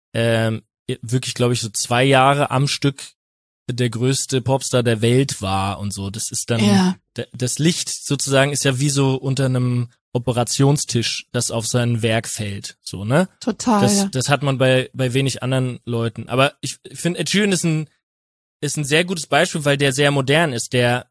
C: wirklich, glaube ich, so 2 Jahre am Stück der größte Popstar der Welt war und so. Das ist dann, das Licht sozusagen ist ja wie so unter einem Operationstisch, das auf sein Werk fällt, so, ne?
B: Total.
C: Das hat man bei wenig anderen Leuten. Aber ich finde, Ed Sheeran ist ein sehr gutes Beispiel, weil der sehr modern ist. Der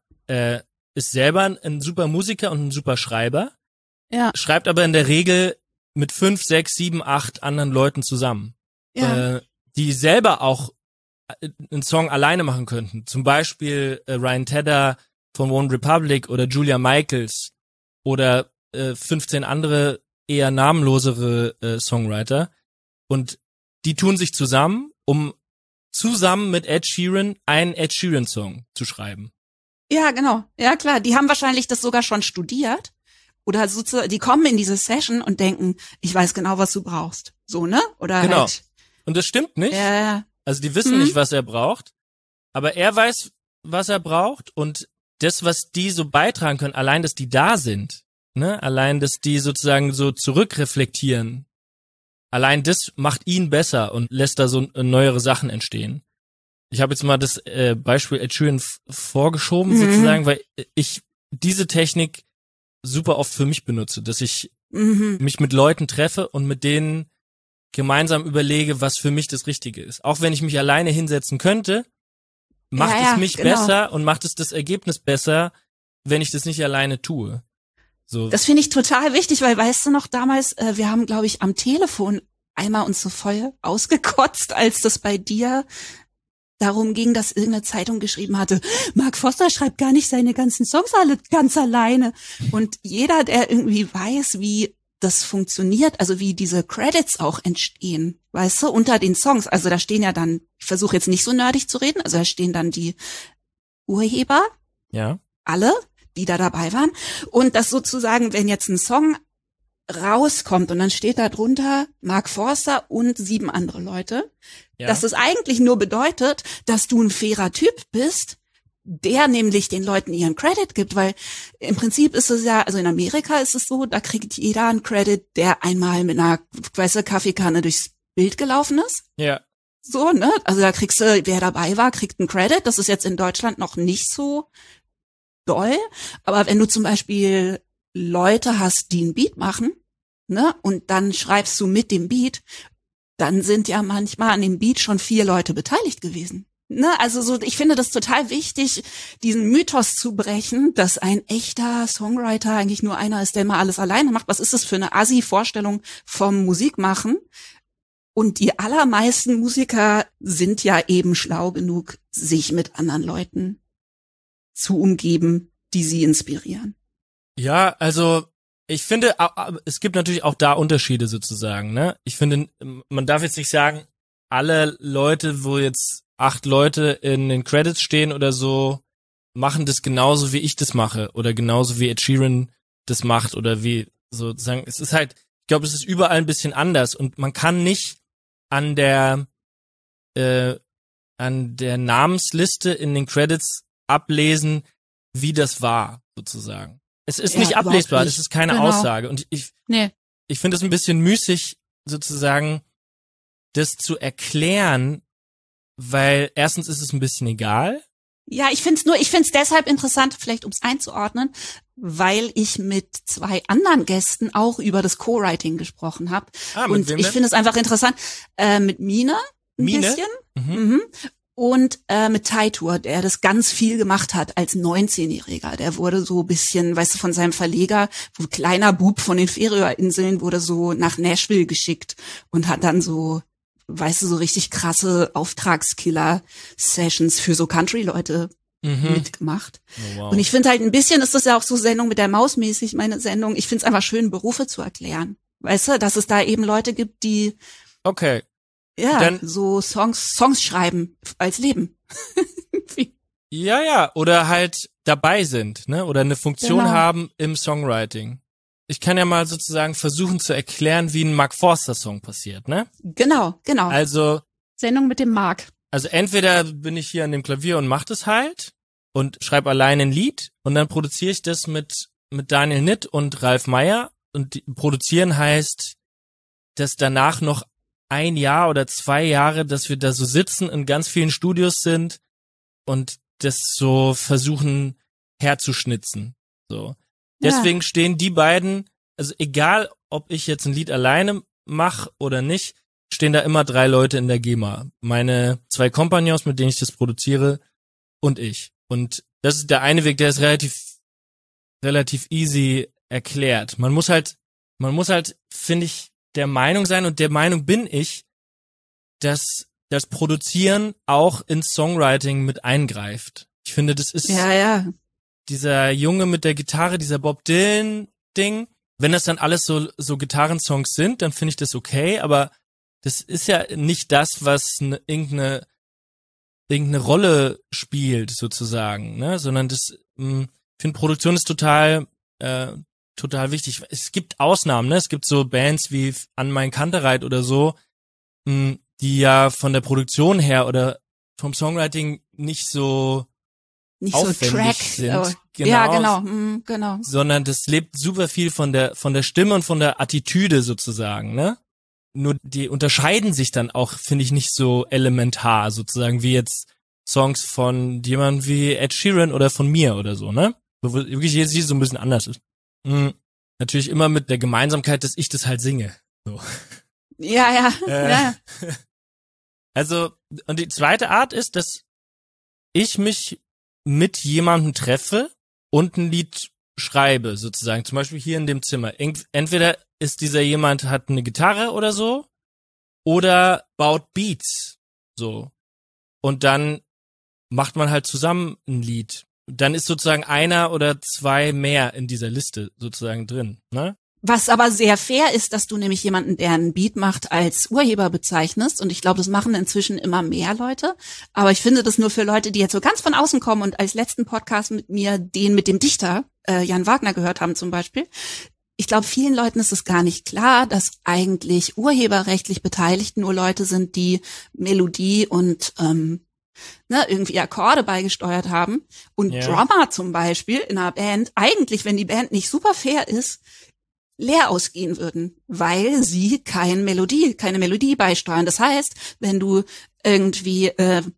C: ist selber ein super Musiker und ein super Schreiber.
B: Ja.
C: Schreibt aber in der Regel mit 5, 6, 7, 8 anderen Leuten zusammen.
B: Ja.
C: Die selber auch einen Song alleine machen könnten. Zum Beispiel Ryan Tedder von One Republic oder Julia Michaels oder 15 andere eher namenlosere Songwriter. Und die tun sich zusammen, um zusammen mit Ed Sheeran einen Ed Sheeran-Song zu schreiben.
B: Ja, genau. Ja, klar. Die haben wahrscheinlich das sogar schon studiert. Oder sozusagen, die kommen in diese Session und denken, ich weiß genau, was du brauchst. So, ne? Oder
C: Genau.
B: halt.
C: Und das stimmt nicht. Also die wissen nicht, was er braucht. Aber er weiß, was er braucht. Und das, was die so beitragen können, allein, dass die da sind, ne? Allein, dass die sozusagen so zurückreflektieren. Allein das macht ihn besser und lässt da so neuere Sachen entstehen. Ich habe jetzt mal das Beispiel Ed Sheeran vorgeschoben, sozusagen, weil ich diese Technik super oft für mich benutze, dass ich mich mit Leuten treffe und mit denen gemeinsam überlege, was für mich das Richtige ist. Auch wenn ich mich alleine hinsetzen könnte, macht es mich besser und macht es das Ergebnis besser, wenn ich das nicht alleine tue. So.
B: Das finde ich total wichtig, weil weißt du noch damals, wir haben, glaube ich, am Telefon einmal uns so voll ausgekotzt, als das bei dir darum ging, dass irgendeine Zeitung geschrieben hatte, Mark Foster schreibt gar nicht seine ganzen Songs alle ganz alleine. Und jeder, der irgendwie weiß, wie das funktioniert, also wie diese Credits auch entstehen, weißt du, unter den Songs. Also da stehen ja dann, ich versuche jetzt nicht so nerdig zu reden, also da stehen dann die Urheber,
C: ja,
B: alle, die da dabei waren. Und das sozusagen, wenn jetzt ein Song rauskommt und dann steht da drunter Mark Forster und 7 andere Leute, dass es eigentlich nur bedeutet, dass du ein fairer Typ bist, der nämlich den Leuten ihren Credit gibt, weil im Prinzip ist es ja, also in Amerika ist es so, da kriegt jeder einen Credit, der einmal mit einer, weißt du, Kaffeekanne durchs Bild gelaufen ist.
C: Ja.
B: So, ne? Also da kriegst du, wer dabei war, kriegt einen Credit. Das ist jetzt in Deutschland noch nicht so doll. Aber wenn du zum Beispiel Leute hast, die einen Beat machen, ne? Und dann schreibst du mit dem Beat, dann sind ja manchmal an dem Beat schon 4 Leute beteiligt gewesen. Ne, also so, ich finde das total wichtig, diesen Mythos zu brechen, dass ein echter Songwriter eigentlich nur einer ist, der mal alles alleine macht. Was ist das für eine Assi-Vorstellung vom Musikmachen? Und die allermeisten Musiker sind ja eben schlau genug, sich mit anderen Leuten zu umgeben, die sie inspirieren.
C: Ja, also ich finde, es gibt natürlich auch da Unterschiede sozusagen, ne? Ich finde, man darf jetzt nicht sagen, alle Leute, wo jetzt 8 Leute in den Credits stehen oder so, machen das genauso, wie ich das mache oder genauso wie Ed Sheeran das macht oder wie sozusagen, es ist halt, ich glaube, es ist überall ein bisschen anders und man kann nicht an der Namensliste in den Credits ablesen, wie das war, sozusagen. Es ist
B: Ja,
C: nicht ablesbar,
B: überhaupt nicht.
C: es ist keine
B: Genau.
C: Aussage. Und ich finde es ein bisschen müßig, sozusagen, das zu erklären, weil erstens ist es ein bisschen egal.
B: Ja, ich find's deshalb interessant, vielleicht ums einzuordnen, weil ich mit 2 anderen Gästen auch über das Co-Writing gesprochen habe.
C: Mit
B: Und
C: wem
B: ich
C: denn?
B: finde es einfach interessant, mit Mine ein
C: Mine?
B: bisschen.
C: Mhm.
B: Und mit Taitur, der das ganz viel gemacht hat als 19-Jähriger. Der wurde so ein bisschen, weißt du, von seinem Verleger, wo kleiner Bub von den Färöerinseln, wurde so nach Nashville geschickt und hat dann so, weißt du, so richtig krasse Auftragskiller-Sessions für so Country-Leute mitgemacht.
C: Oh, wow.
B: Und ich finde halt ein bisschen, ist das ja auch so Sendung mit der Maus mäßig, meine Sendung. Ich finde es einfach schön, Berufe zu erklären. Weißt du, dass es da eben Leute gibt, die
C: Okay.
B: ja
C: Dann-
B: so Songs schreiben als Leben.
C: Ja, oder halt dabei sind, ne? Oder eine Funktion
B: Genau.
C: haben im Songwriting. Ich kann ja mal sozusagen versuchen zu erklären, wie ein Mark Forster Song passiert, ne?
B: Genau.
C: Also
B: Sendung mit dem Mark.
C: entweder bin ich hier an dem Klavier und mach das halt und schreibe alleine ein Lied und dann produziere ich das mit Daniel Nitt und Ralf Meyer und produzieren heißt, dass danach noch 1 Jahr oder 2 Jahre, dass wir da so sitzen, in ganz vielen Studios sind und das so versuchen herzuschnitzen. So.
B: Ja.
C: Deswegen stehen die beiden, also egal, ob ich jetzt ein Lied alleine mache oder nicht, stehen da immer 3 Leute in der GEMA. Meine 2 Kompagnons, mit denen ich das produziere, und ich. Und das ist der eine Weg, der ist relativ easy erklärt. Man muss halt, finde ich, der Meinung sein, und der Meinung bin ich, dass das Produzieren auch ins Songwriting mit eingreift. Ich finde, das ist
B: Ja.
C: dieser Junge mit der Gitarre, dieser Bob Dylan-Ding. Wenn das dann alles so Gitarrensongs sind, dann finde ich das okay, aber das ist ja nicht das, was irgendeine Rolle spielt, sozusagen, ne? Sondern ich finde, Produktion ist total wichtig. Es gibt Ausnahmen, ne? Es gibt so Bands wie An mein Kantereit oder so, die ja von der Produktion her oder vom Songwriting nicht so
B: Nicht so
C: aufwendig
B: Track.
C: sind.
B: Ja, genau. Genau.
C: Sondern das lebt super viel von der Stimme und von der Attitüde sozusagen, ne? Nur die unterscheiden sich dann auch, finde ich, nicht so elementar, sozusagen, wie jetzt Songs von jemandem wie Ed Sheeran oder von mir oder so, ne? Wo wirklich jedes Lied so ein bisschen anders ist. Natürlich immer mit der Gemeinsamkeit, dass ich das halt singe. So.
B: Ja.
C: Also, und die zweite Art ist, dass ich mich mit jemandem treffe und ein Lied schreibe, sozusagen. Zum Beispiel hier in dem Zimmer. Entweder ist dieser jemand, hat eine Gitarre oder so, oder baut Beats, so. Und dann macht man halt zusammen ein Lied. Dann ist sozusagen 1 oder 2 mehr in dieser Liste sozusagen drin, ne?
B: Was aber sehr fair ist, dass du nämlich jemanden, der einen Beat macht, als Urheber bezeichnest. Und ich glaube, das machen inzwischen immer mehr Leute. Aber ich finde das nur für Leute, die jetzt so ganz von außen kommen und als letzten Podcast mit mir den mit dem Dichter, Jan Wagner, gehört haben zum Beispiel. Ich glaube, vielen Leuten ist es gar nicht klar, dass eigentlich urheberrechtlich Beteiligt nur Leute sind, die Melodie und irgendwie Akkorde beigesteuert haben. Und
C: Ja.
B: Drummer zum Beispiel in einer Band, eigentlich, wenn die Band nicht super fair ist, leer ausgehen würden, weil sie keine Melodie beisteuern. Das heißt, wenn du irgendwie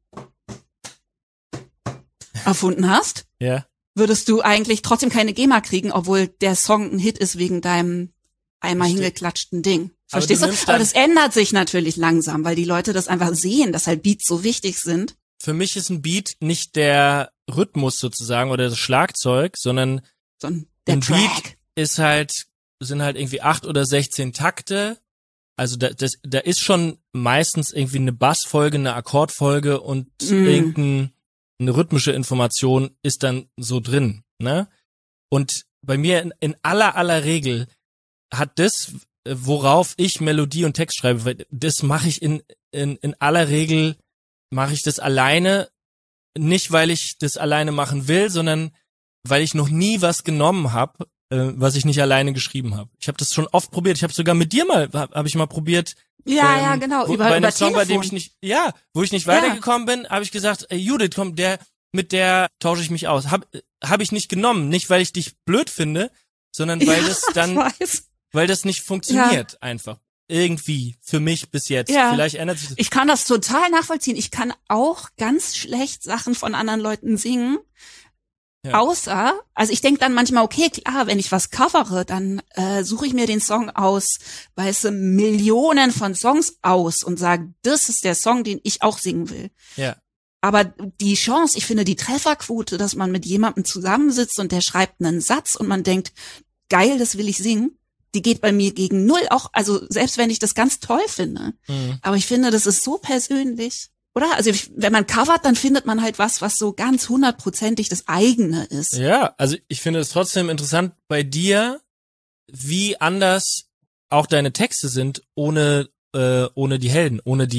B: erfunden hast,
C: Ja.
B: würdest du eigentlich trotzdem keine GEMA kriegen, obwohl der Song ein Hit ist wegen deinem einmal
C: Verstehe.
B: hingeklatschten Ding.
C: Aber
B: Verstehst
C: du
B: du?
C: nimmst
B: Aber
C: dann-
B: das ändert sich natürlich langsam, weil die Leute das einfach sehen, dass halt Beats so wichtig sind.
C: Für mich ist ein Beat nicht der Rhythmus sozusagen oder das Schlagzeug, sondern
B: Sondern der
C: ein
B: Track.
C: Beat sind halt irgendwie 8 oder 16 Takte. Also da ist schon meistens irgendwie eine Bassfolge, eine Akkordfolge und irgendeine rhythmische Information ist dann so drin, ne? Und bei mir in aller Regel hat das, worauf ich Melodie und Text schreibe, weil das mache ich in aller Regel, mache ich das alleine, nicht weil ich das alleine machen will, sondern weil ich noch nie was genommen habe, was ich nicht alleine geschrieben habe. Ich habe das schon oft probiert. Ich habe sogar mit dir mal, habe ich mal probiert.
B: Ja, genau.
C: Bei
B: Über
C: einem Song, bei dem
B: Telefon.
C: wo ich nicht weitergekommen bin, habe ich gesagt, ey, Judith, komm, der mit der tausche ich mich aus. Hab ich nicht genommen, nicht weil ich dich blöd finde, sondern weil weil das nicht funktioniert einfach. Irgendwie für mich bis jetzt.
B: Ja.
C: Vielleicht ändert sich das.
B: Ich kann das total nachvollziehen. Ich kann auch ganz schlecht Sachen von anderen Leuten singen.
C: Ja.
B: Außer, also ich denke dann manchmal, okay, klar, wenn ich was covere, dann suche ich mir den Song aus, weißt du, Millionen von Songs aus und sage, das ist der Song, den ich auch singen will.
C: Ja.
B: Aber die Chance, ich finde die Trefferquote, dass man mit jemandem zusammensitzt und der schreibt einen Satz und man denkt, geil, das will ich singen, die geht bei mir gegen 0, auch, also selbst wenn ich das ganz toll finde.
C: Mhm.
B: Aber ich finde, das ist so persönlich, oder? Also wenn man covert, dann findet man halt was so ganz 100%ig das eigene ist.
C: Ja, also ich finde es trotzdem interessant bei dir, wie anders auch deine Texte sind, ohne die Helden, ohne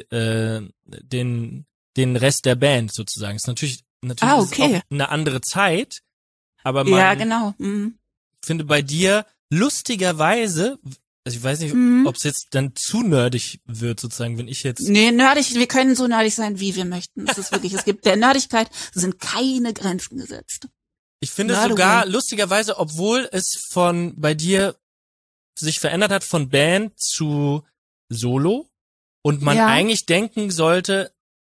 C: den Rest der Band sozusagen. Ist natürlich
B: Okay.
C: ist es auch eine andere Zeit, aber man
B: Ja, genau. Mhm.
C: finde bei dir lustigerweise, also ich weiß nicht, ob es jetzt dann zu nerdig wird sozusagen, wenn ich jetzt
B: Nee, nerdig, wir können so nerdig sein, wie wir möchten. Es ist wirklich, es gibt der Nerdigkeit sind keine Grenzen gesetzt.
C: Ich finde
B: Not
C: sogar
B: away.
C: lustigerweise, obwohl es bei dir sich verändert hat von Band zu Solo und man
B: Ja.
C: eigentlich denken sollte,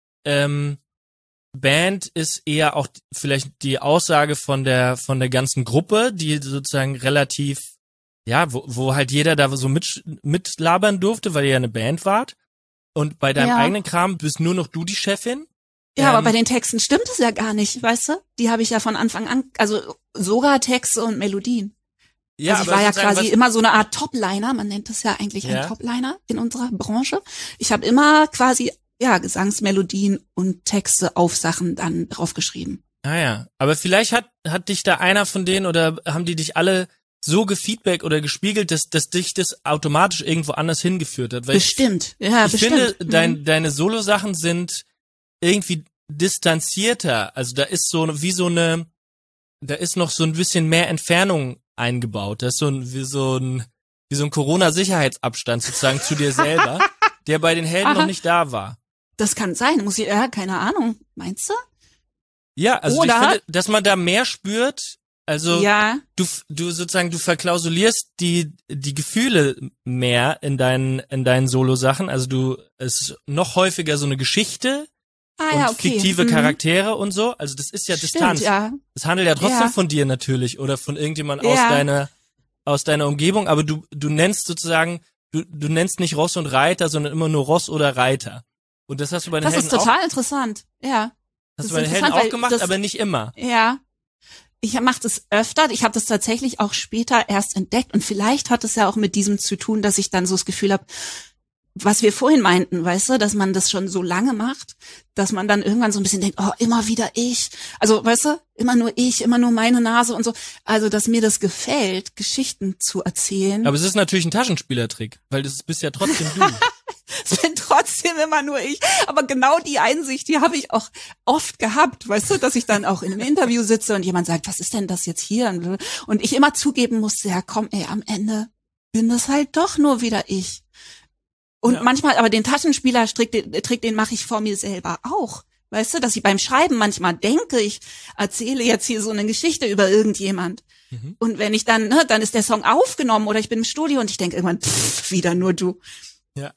C: Band ist eher auch vielleicht die Aussage von der ganzen Gruppe, die sozusagen relativ, ja, wo halt jeder da so mitlabern durfte, weil ihr ja eine Band wart. Und bei deinem
B: Ja.
C: eigenen Kram bist nur noch du die Chefin.
B: Ja, aber bei den Texten stimmt es ja gar nicht, weißt du? Die habe ich ja von Anfang an, also sogar Texte und Melodien.
C: Ja,
B: also ich
C: aber
B: war ja
C: sozusagen,
B: quasi immer so eine Art Topliner, man nennt das ja eigentlich
C: Ja.
B: ein Topliner in unserer Branche. Ich habe immer quasi, ja, Gesangsmelodien und Texte auf Sachen dann draufgeschrieben.
C: Ja. Aber vielleicht hat dich da einer von denen oder haben die dich alle so gefeedback oder gespiegelt, dass dich das automatisch irgendwo anders hingeführt hat. Weil
B: Bestimmt, ja,
C: ich
B: bestimmt.
C: finde, deine Solo-Sachen sind irgendwie distanzierter. Also da ist da ist noch so ein bisschen mehr Entfernung eingebaut. Da ist wie so ein Corona-Sicherheitsabstand sozusagen zu dir selber, der bei den Helden noch nicht da war.
B: Das kann sein, ja, keine Ahnung. Meinst du?
C: Ja, also ich
B: Oder-
C: finde, dass man da mehr spürt. Also
B: Ja,
C: du sozusagen, du verklausulierst die Gefühle mehr in deinen Solo-Sachen. Also es ist noch häufiger so eine Geschichte und
B: ja, okay.
C: fiktive
B: Mhm.
C: Charaktere und so. Also das ist ja
B: Stimmt,
C: Distanz.
B: ja.
C: Es handelt ja trotzdem
B: Ja.
C: von dir natürlich oder von irgendjemand
B: Ja.
C: aus deiner Umgebung, aber du nennst sozusagen, du nennst nicht Ross und Reiter, sondern immer nur Ross oder Reiter. Und das hast du bei den
B: Das
C: Helden
B: ist total interessant, ja.
C: hast
B: das
C: du bei den
B: ist
C: Helden
B: interessant,
C: auch
B: weil
C: gemacht,
B: das-
C: aber nicht immer.
B: Ja. Ich mache das öfter. Ich habe das tatsächlich auch später erst entdeckt. Und vielleicht hat es ja auch mit diesem zu tun, dass ich dann so das Gefühl habe, was wir vorhin meinten, weißt du, dass man das schon so lange macht, dass man dann irgendwann so ein bisschen denkt, oh, immer wieder ich. Also, weißt du, immer nur ich, immer nur meine Nase und so. Also, dass mir das gefällt, Geschichten zu erzählen.
C: Aber es ist natürlich ein Taschenspielertrick, weil das bist ja trotzdem du.
B: Es bin trotzdem immer nur ich. Aber genau die Einsicht, die habe ich auch oft gehabt, weißt du, dass ich dann auch in einem Interview sitze und jemand sagt, was ist denn das jetzt hier? Und ich immer zugeben musste, ja komm, am Ende bin das halt doch nur wieder ich. Und
C: Ja.
B: manchmal, aber den Taschenspielertrick, den mache ich vor mir selber auch. Weißt du, dass ich beim Schreiben manchmal denke, ich erzähle jetzt hier so eine Geschichte über irgendjemand.
C: Mhm.
B: Und wenn ich dann, dann ist der Song aufgenommen oder ich bin im Studio und ich denke irgendwann, wieder nur du.
C: Ja.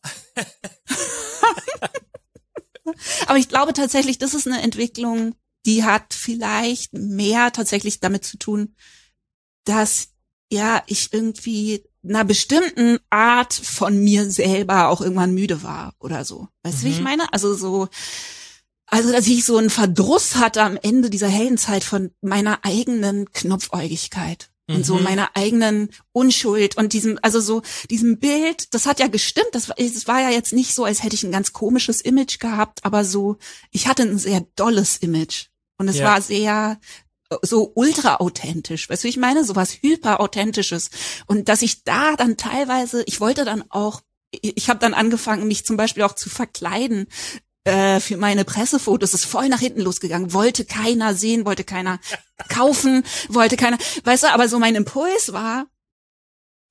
B: Aber ich glaube tatsächlich, das ist eine Entwicklung, die hat vielleicht mehr tatsächlich damit zu tun, dass ja ich irgendwie einer bestimmten Art von mir selber auch irgendwann müde war oder so. Weißt du, wie ich meine? Also dass ich so einen Verdruss hatte am Ende dieser Heldenzeit von meiner eigenen Knopfäugigkeit. Und so meiner eigenen Unschuld und diesem Bild, das hat ja gestimmt, das war ja jetzt nicht so, als hätte ich ein ganz komisches Image gehabt, aber so, ich hatte ein sehr dolles Image. Und es war sehr, so ultra authentisch, weißt du, wie ich meine? So was hyper authentisches. Und dass ich da dann teilweise, ich habe dann angefangen, mich zum Beispiel auch zu verkleiden, für meine Pressefotos, ist voll nach hinten losgegangen, wollte keiner sehen, wollte keiner kaufen, wollte keiner, weißt du, aber so mein Impuls war,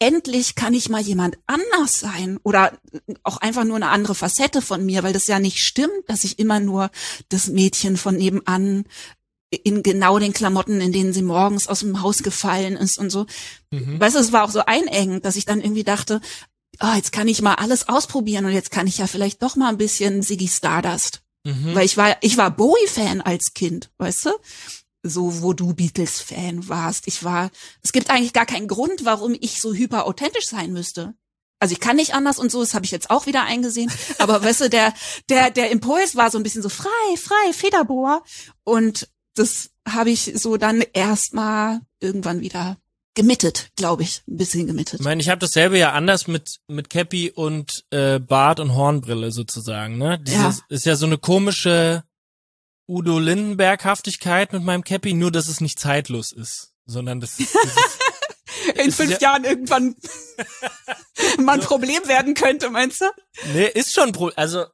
B: endlich kann ich mal jemand anders sein oder auch einfach nur eine andere Facette von mir, weil das ja nicht stimmt, dass ich immer nur das Mädchen von nebenan in genau den Klamotten, in denen sie morgens aus dem Haus gefallen ist und so. Weißt du, es war auch so einengend, dass ich dann irgendwie dachte, jetzt kann ich mal alles ausprobieren und jetzt kann ich ja vielleicht doch mal ein bisschen Ziggy Stardust. Weil ich war Bowie-Fan als Kind, weißt du? So, wo du Beatles-Fan warst. Es gibt eigentlich gar keinen Grund, warum ich so hyper-authentisch sein müsste. Also ich kann nicht anders und so, das habe ich jetzt auch wieder eingesehen. Aber weißt du, der Impuls war so ein bisschen so frei, Federboa. Und das habe ich so dann erstmal irgendwann wieder gemittet, glaube ich. Ein bisschen gemittet.
C: Ich meine, ich habe dasselbe ja anders mit Cappy und Bart und Hornbrille sozusagen, ne? Dieses ist ja so eine komische Udo Lindenberg-Haftigkeit mit meinem Cappy, nur dass es nicht zeitlos ist, sondern das ist
B: in 5 Jahren irgendwann mal ein Problem werden könnte, meinst du?
C: Nee, ist schon also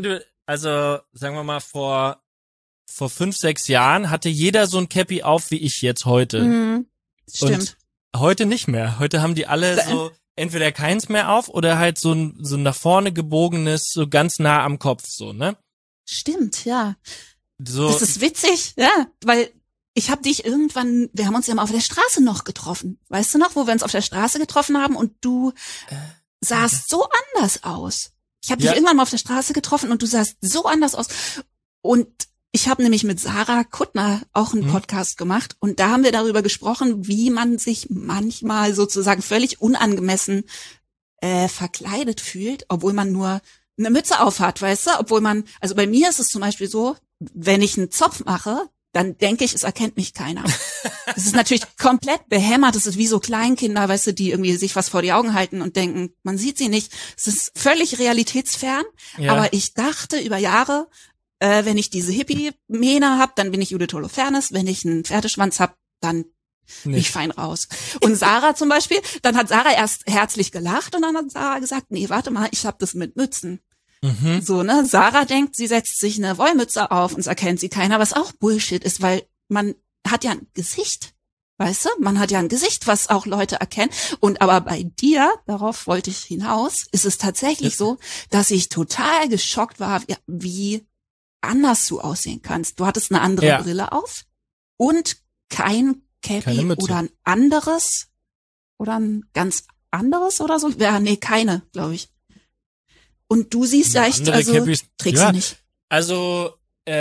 C: sagen wir mal vor 5, 6 Jahren hatte jeder so ein Cappy auf wie ich jetzt heute.
B: Stimmt.
C: Und heute nicht mehr. Heute haben die alle so entweder keins mehr auf oder halt so ein nach vorne gebogenes, so ganz nah am Kopf, so, ne?
B: Stimmt, ja.
C: So.
B: Das ist witzig, ja, weil ich habe dich irgendwann, wir haben uns ja mal auf der Straße noch getroffen. Weißt du noch, wo wir uns auf der Straße getroffen haben und du sahst so anders aus. Ich habe dich irgendwann mal auf der Straße getroffen und du sahst so anders aus. Und ich habe nämlich mit Sarah Kuttner auch einen Podcast gemacht und da haben wir darüber gesprochen, wie man sich manchmal sozusagen völlig unangemessen verkleidet fühlt, obwohl man nur eine Mütze aufhat, weißt du? Also bei mir ist es zum Beispiel so, wenn ich einen Zopf mache, dann denke ich, es erkennt mich keiner. Das ist natürlich komplett behämmert. Das ist wie so Kleinkinder, weißt du, die irgendwie sich was vor die Augen halten und denken, man sieht sie nicht. Es ist völlig realitätsfern. Ja. Aber ich dachte über Jahre, wenn ich diese Hippie-Mähne hab, dann bin ich Judith Holofernes. Wenn ich einen Pferdeschwanz hab, dann bin ich fein raus. Und Sarah zum Beispiel, dann hat Sarah erst herzlich gelacht und dann hat Sarah gesagt, nee, warte mal, ich hab das mit Mützen. So, ne? Sarah denkt, sie setzt sich eine Wollmütze auf und es erkennt sie keiner, was auch Bullshit ist, weil man hat ja ein Gesicht, weißt du? Man hat ja ein Gesicht, was auch Leute erkennen. Und aber bei dir, darauf wollte ich hinaus, ist es tatsächlich so, dass ich total geschockt war, wie anders du aussehen kannst. Du hattest eine andere Brille auf und kein Cappy oder ein anderes oder ein ganz anderes oder so. Ja, nee, keine, glaube ich. Und du siehst ja echt, also
C: Cappies,
B: trägst du nicht.
C: Also,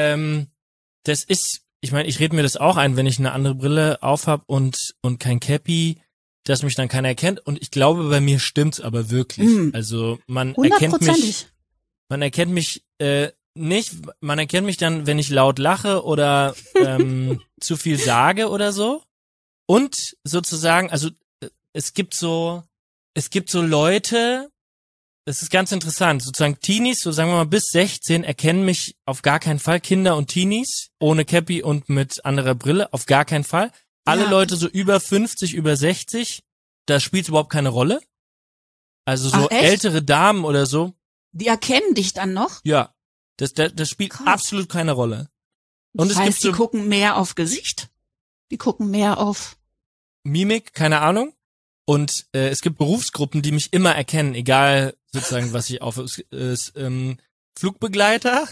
C: das ist, ich meine, ich rede mir das auch ein, wenn ich eine andere Brille aufhab und kein Cappy, dass mich dann keiner erkennt. Und ich glaube, bei mir stimmt's aber wirklich. Also man erkennt mich nicht, man erkennt mich dann, wenn ich laut lache oder zu viel sage oder so. Und sozusagen, also es gibt so Leute, das ist ganz interessant, sozusagen Teenies, so sagen wir mal bis 16, erkennen mich auf gar keinen Fall, Kinder und Teenies, ohne Cappy und mit anderer Brille, auf gar keinen Fall. Alle Leute so über 50, über 60, da spielt überhaupt keine Rolle. Also so ältere Damen oder so.
B: Die erkennen dich dann noch?
C: Ja, das spielt absolut keine Rolle. Und
B: das heißt, die gucken mehr auf Gesicht? Die gucken mehr auf
C: Mimik, keine Ahnung. Und es gibt Berufsgruppen, die mich immer erkennen, egal sozusagen, was ich auf ist, Flugbegleiter,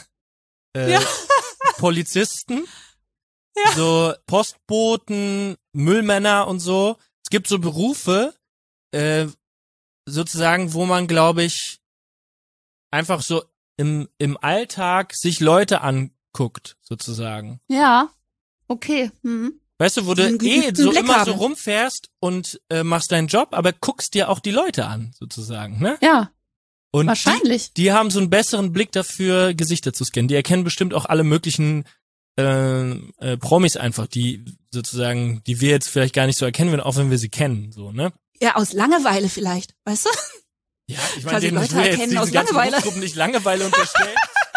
C: Polizisten, so Postboten, Müllmänner und so. Es gibt so Berufe, sozusagen, wo man, glaube ich, einfach so im Alltag sich Leute anguckt, sozusagen.
B: Ja, okay.
C: Weißt du, wo du so immer so rumfährst und machst deinen Job, aber guckst dir auch die Leute an, sozusagen, ne?
B: Ja.
C: Und
B: wahrscheinlich.
C: Die haben so einen besseren Blick dafür, Gesichter zu scannen. Die erkennen bestimmt auch alle möglichen Promis einfach, die sozusagen, die wir jetzt vielleicht gar nicht so erkennen würden, auch wenn wir sie kennen, so, ne?
B: Ja, aus Langeweile vielleicht, weißt du?
C: Ja, ich meine, denen will jetzt diesen ganzen Berufsgruppen nicht Langeweile unterstellen.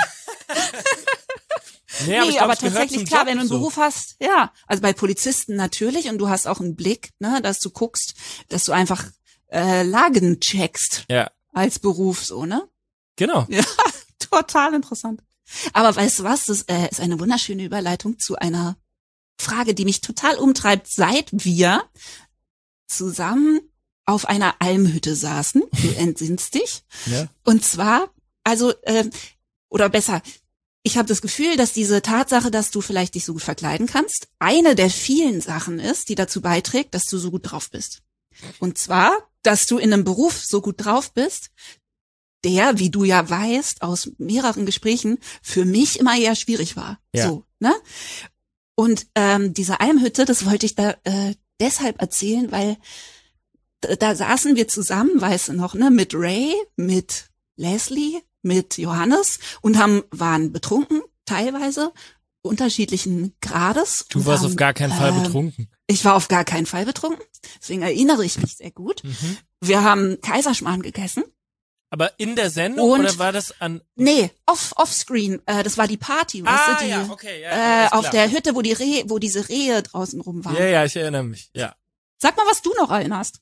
C: Nee, aber
B: tatsächlich klar, wenn du einen Beruf hast, also bei Polizisten natürlich und du hast auch einen Blick, ne, dass du guckst, dass du einfach Lagen checkst als Beruf, so, ne?
C: Genau.
B: Ja, total interessant. Aber weißt du was, das ist eine wunderschöne Überleitung zu einer Frage, die mich total umtreibt, seit wir zusammen auf einer Almhütte saßen. Du entsinnst dich.
C: Ja.
B: Und zwar, also, oder besser, ich habe das Gefühl, dass diese Tatsache, dass du vielleicht dich so gut verkleiden kannst, eine der vielen Sachen ist, die dazu beiträgt, dass du so gut drauf bist. Und zwar, dass du in einem Beruf so gut drauf bist, der, wie du ja weißt, aus mehreren Gesprächen, für mich immer eher schwierig war.
C: Ja.
B: So, ne? Und diese Almhütte, das wollte ich da deshalb erzählen, weil da saßen wir zusammen, weißt du noch, ne, mit Ray, mit Leslie, mit Johannes und waren betrunken, teilweise, unterschiedlichen Grades.
C: Du warst auf gar keinen Fall betrunken.
B: Ich war auf gar keinen Fall betrunken, deswegen erinnere ich mich sehr gut.
C: Mhm.
B: Wir haben Kaiserschmarrn gegessen.
C: Aber in der Sendung oder war das an?
B: Nee, offscreen. Das war die Party, weißt du, die
C: ja, okay, ja,
B: auf der Hütte, wo diese Rehe draußen rum waren.
C: Ja, ich erinnere mich, ja.
B: Sag mal, was du noch erinnerst.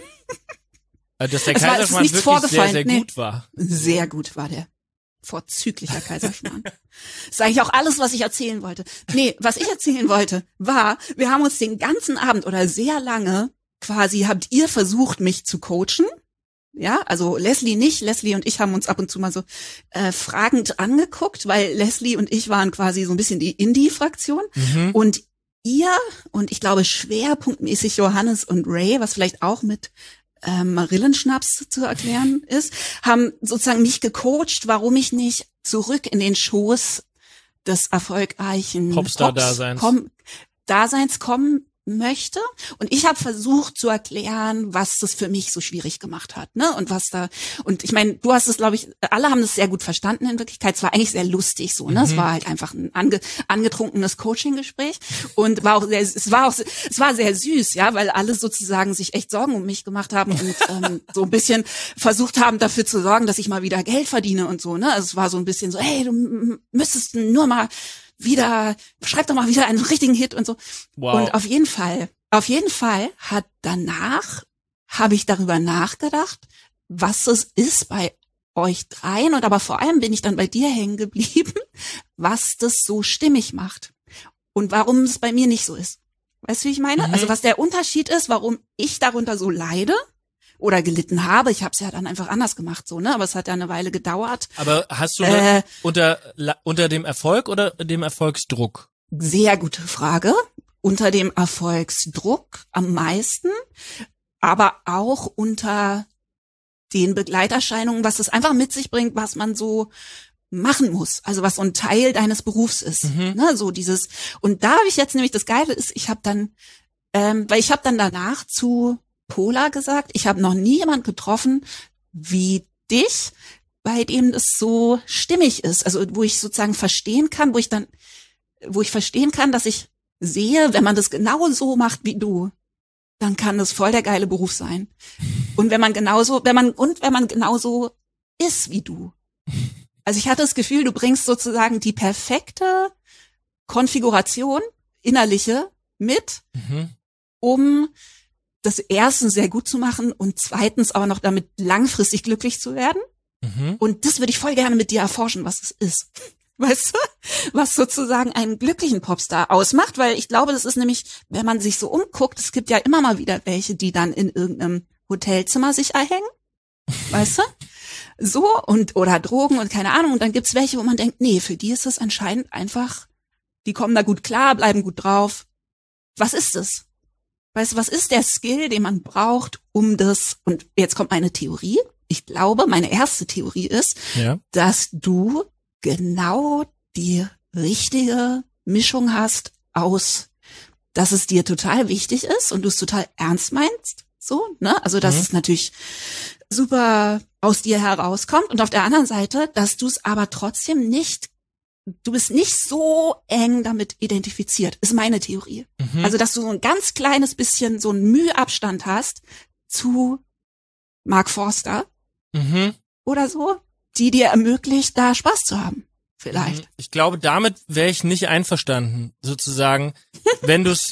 C: Dass der
B: Es
C: Kaiserschmarrn
B: nichts
C: wirklich sehr,
B: vorgefallen.
C: sehr gut war.
B: Sehr gut war der. Vorzüglicher Kaiserschmarrn. Das ist eigentlich auch alles, was ich erzählen wollte. Nee, was ich erzählen wollte, war, wir haben uns den ganzen Abend oder sehr lange quasi, habt ihr versucht, mich zu coachen. Ja, also Leslie nicht. Leslie und ich haben uns ab und zu mal so fragend angeguckt, weil Leslie und ich waren quasi so ein bisschen die Indie-Fraktion.
C: Mhm.
B: Und ihr und ich glaube schwerpunktmäßig Johannes und Ray, was vielleicht auch mit Marillenschnaps zu erklären ist, haben sozusagen mich gecoacht, warum ich nicht zurück in den Schoß des erfolgreichen Daseins kommen möchte. Und ich habe versucht zu erklären, was das für mich so schwierig gemacht hat, ne? Und ich meine, du hast es, glaube ich, alle haben das sehr gut verstanden in Wirklichkeit. Es war eigentlich sehr lustig so, ne? Es war halt einfach ein angetrunkenes Coaching-Gespräch und es war sehr süß, ja, weil alle sozusagen sich echt Sorgen um mich gemacht haben und so ein bisschen versucht haben, dafür zu sorgen, dass ich mal wieder Geld verdiene und so, ne? Also es war so ein bisschen so, hey, du müsstest nur mal schreib doch mal wieder einen richtigen Hit und so.
C: Wow.
B: Und auf jeden Fall habe ich darüber nachgedacht, was es ist bei euch dreien und aber vor allem bin ich dann bei dir hängen geblieben, was das so stimmig macht und warum es bei mir nicht so ist. Weißt du, wie ich meine?
C: Mhm.
B: Also was der Unterschied ist, warum ich darunter so leide oder gelitten habe. Ich habe es ja dann einfach anders gemacht, so, ne? Aber es hat ja eine Weile gedauert.
C: Aber hast du unter dem Erfolg oder dem Erfolgsdruck?
B: Sehr gute Frage. Unter dem Erfolgsdruck am meisten, aber auch unter den Begleiterscheinungen, was es einfach mit sich bringt, was man so machen muss, also was so ein Teil deines Berufs ist, ne, so dieses. Und da habe ich jetzt nämlich, das Geile ist, ich habe dann danach zu Pola gesagt, ich habe noch nie jemand getroffen wie dich, bei dem das so stimmig ist, also wo ich sozusagen verstehen kann, wo ich verstehen kann, dass ich sehe, wenn man das genau so macht wie du, dann kann das voll der geile Beruf sein. Und wenn man genauso ist wie du. Also ich hatte das Gefühl, du bringst sozusagen die perfekte Konfiguration, innerliche, mit, um das erstens sehr gut zu machen und zweitens auch noch damit langfristig glücklich zu werden. Und das würde ich voll gerne mit dir erforschen, was es ist. Weißt du? Was sozusagen einen glücklichen Popstar ausmacht, weil ich glaube, das ist nämlich, wenn man sich so umguckt, es gibt ja immer mal wieder welche, die dann in irgendeinem Hotelzimmer sich erhängen. Weißt du? So, oder Drogen und keine Ahnung. Und dann gibt's welche, wo man denkt, nee, für die ist es anscheinend einfach, die kommen da gut klar, bleiben gut drauf. Was ist es? Weißt du, was ist der Skill, den man braucht, um das, und jetzt kommt meine Theorie. Ich glaube, meine erste Theorie ist, dass du genau die richtige Mischung hast aus, dass es dir total wichtig ist und du es total ernst meinst, so, ne? Also, dass es natürlich super aus dir herauskommt und auf der anderen Seite, dass du es aber trotzdem du bist nicht so eng damit identifiziert, ist meine Theorie. Also, dass du so ein ganz kleines bisschen so einen Müheabstand hast zu Mark Forster oder so, die dir ermöglicht, da Spaß zu haben. Vielleicht.
C: Ich glaube, damit wäre ich nicht einverstanden, sozusagen, wenn du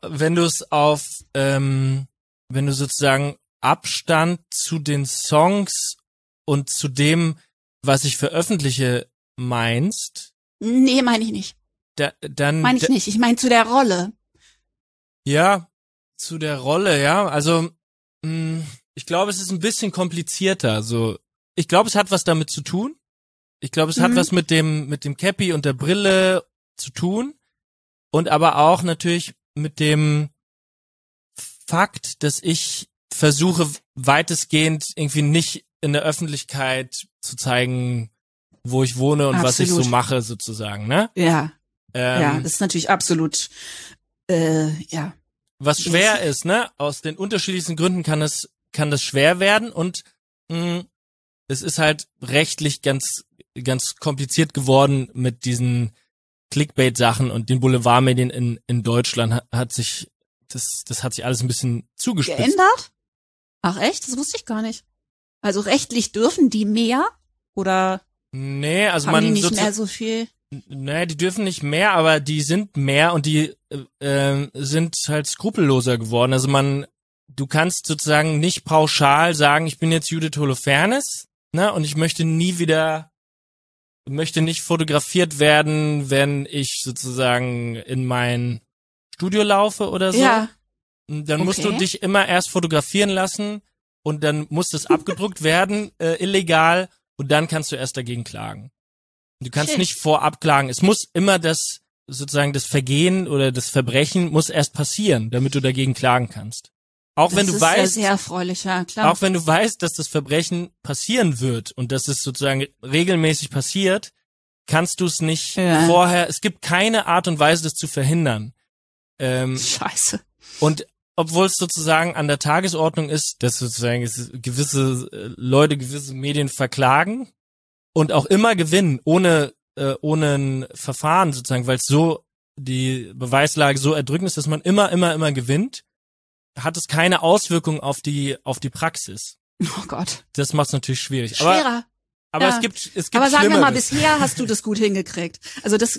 C: sozusagen Abstand zu den Songs und zu dem, was ich veröffentliche, meinst.
B: Nee, meine ich nicht.
C: Dann
B: meine ich nicht. Ich meine zu der Rolle.
C: Ja, zu der Rolle, ja. Also Ich glaube, es ist ein bisschen komplizierter. So, ich glaube, es hat was damit zu tun. Ich glaube, es hat was mit dem Cappy und der Brille zu tun. Und aber auch natürlich mit dem Fakt, dass ich versuche, weitestgehend irgendwie nicht in der Öffentlichkeit zu zeigen, wo ich wohne und was ich so mache, sozusagen, ne?
B: Ja. Ja, das ist natürlich absolut, ja.
C: Was schwer ist, ne? Aus den unterschiedlichsten Gründen kann das schwer werden und es ist halt rechtlich ganz kompliziert geworden mit diesen Clickbait-Sachen und den Boulevardmedien in Deutschland hat sich das hat sich alles ein bisschen zugespitzt.
B: Geändert? Ach echt? Das wusste ich gar nicht. Also rechtlich dürfen die mehr oder
C: nee, also
B: haben die nicht mehr so viel?
C: Nee, die dürfen nicht mehr, aber die sind mehr und die sind halt skrupelloser geworden. Also du kannst sozusagen nicht pauschal sagen, ich bin jetzt Judith Holofernes, ne, und ich möchte nicht fotografiert werden, wenn ich sozusagen in mein Studio laufe oder so.
B: Ja.
C: Dann musst du dich immer erst fotografieren lassen und dann muss das abgedruckt werden, illegal, und dann kannst du erst dagegen klagen. Du kannst nicht vorab klagen. Es muss immer das Vergehen oder das Verbrechen muss erst passieren, damit du dagegen klagen kannst. Auch wenn du weißt,
B: ja sehr erfreulich, ja, klar.
C: Auch wenn du weißt, dass das Verbrechen passieren wird und dass es sozusagen regelmäßig passiert, kannst du es nicht vorher, es gibt keine Art und Weise, das zu verhindern.
B: Scheiße.
C: Und obwohl es sozusagen an der Tagesordnung ist, dass sozusagen gewisse Leute gewisse Medien verklagen und auch immer gewinnen, ohne ein Verfahren sozusagen, weil es so die Beweislage so erdrückend ist, dass man immer gewinnt, hat es keine Auswirkung auf die Praxis.
B: Oh Gott.
C: Das macht es natürlich schwierig.
B: Schwerer.
C: Aber es gibt
B: aber sagen wir mal, bisher hast du das gut hingekriegt. Also das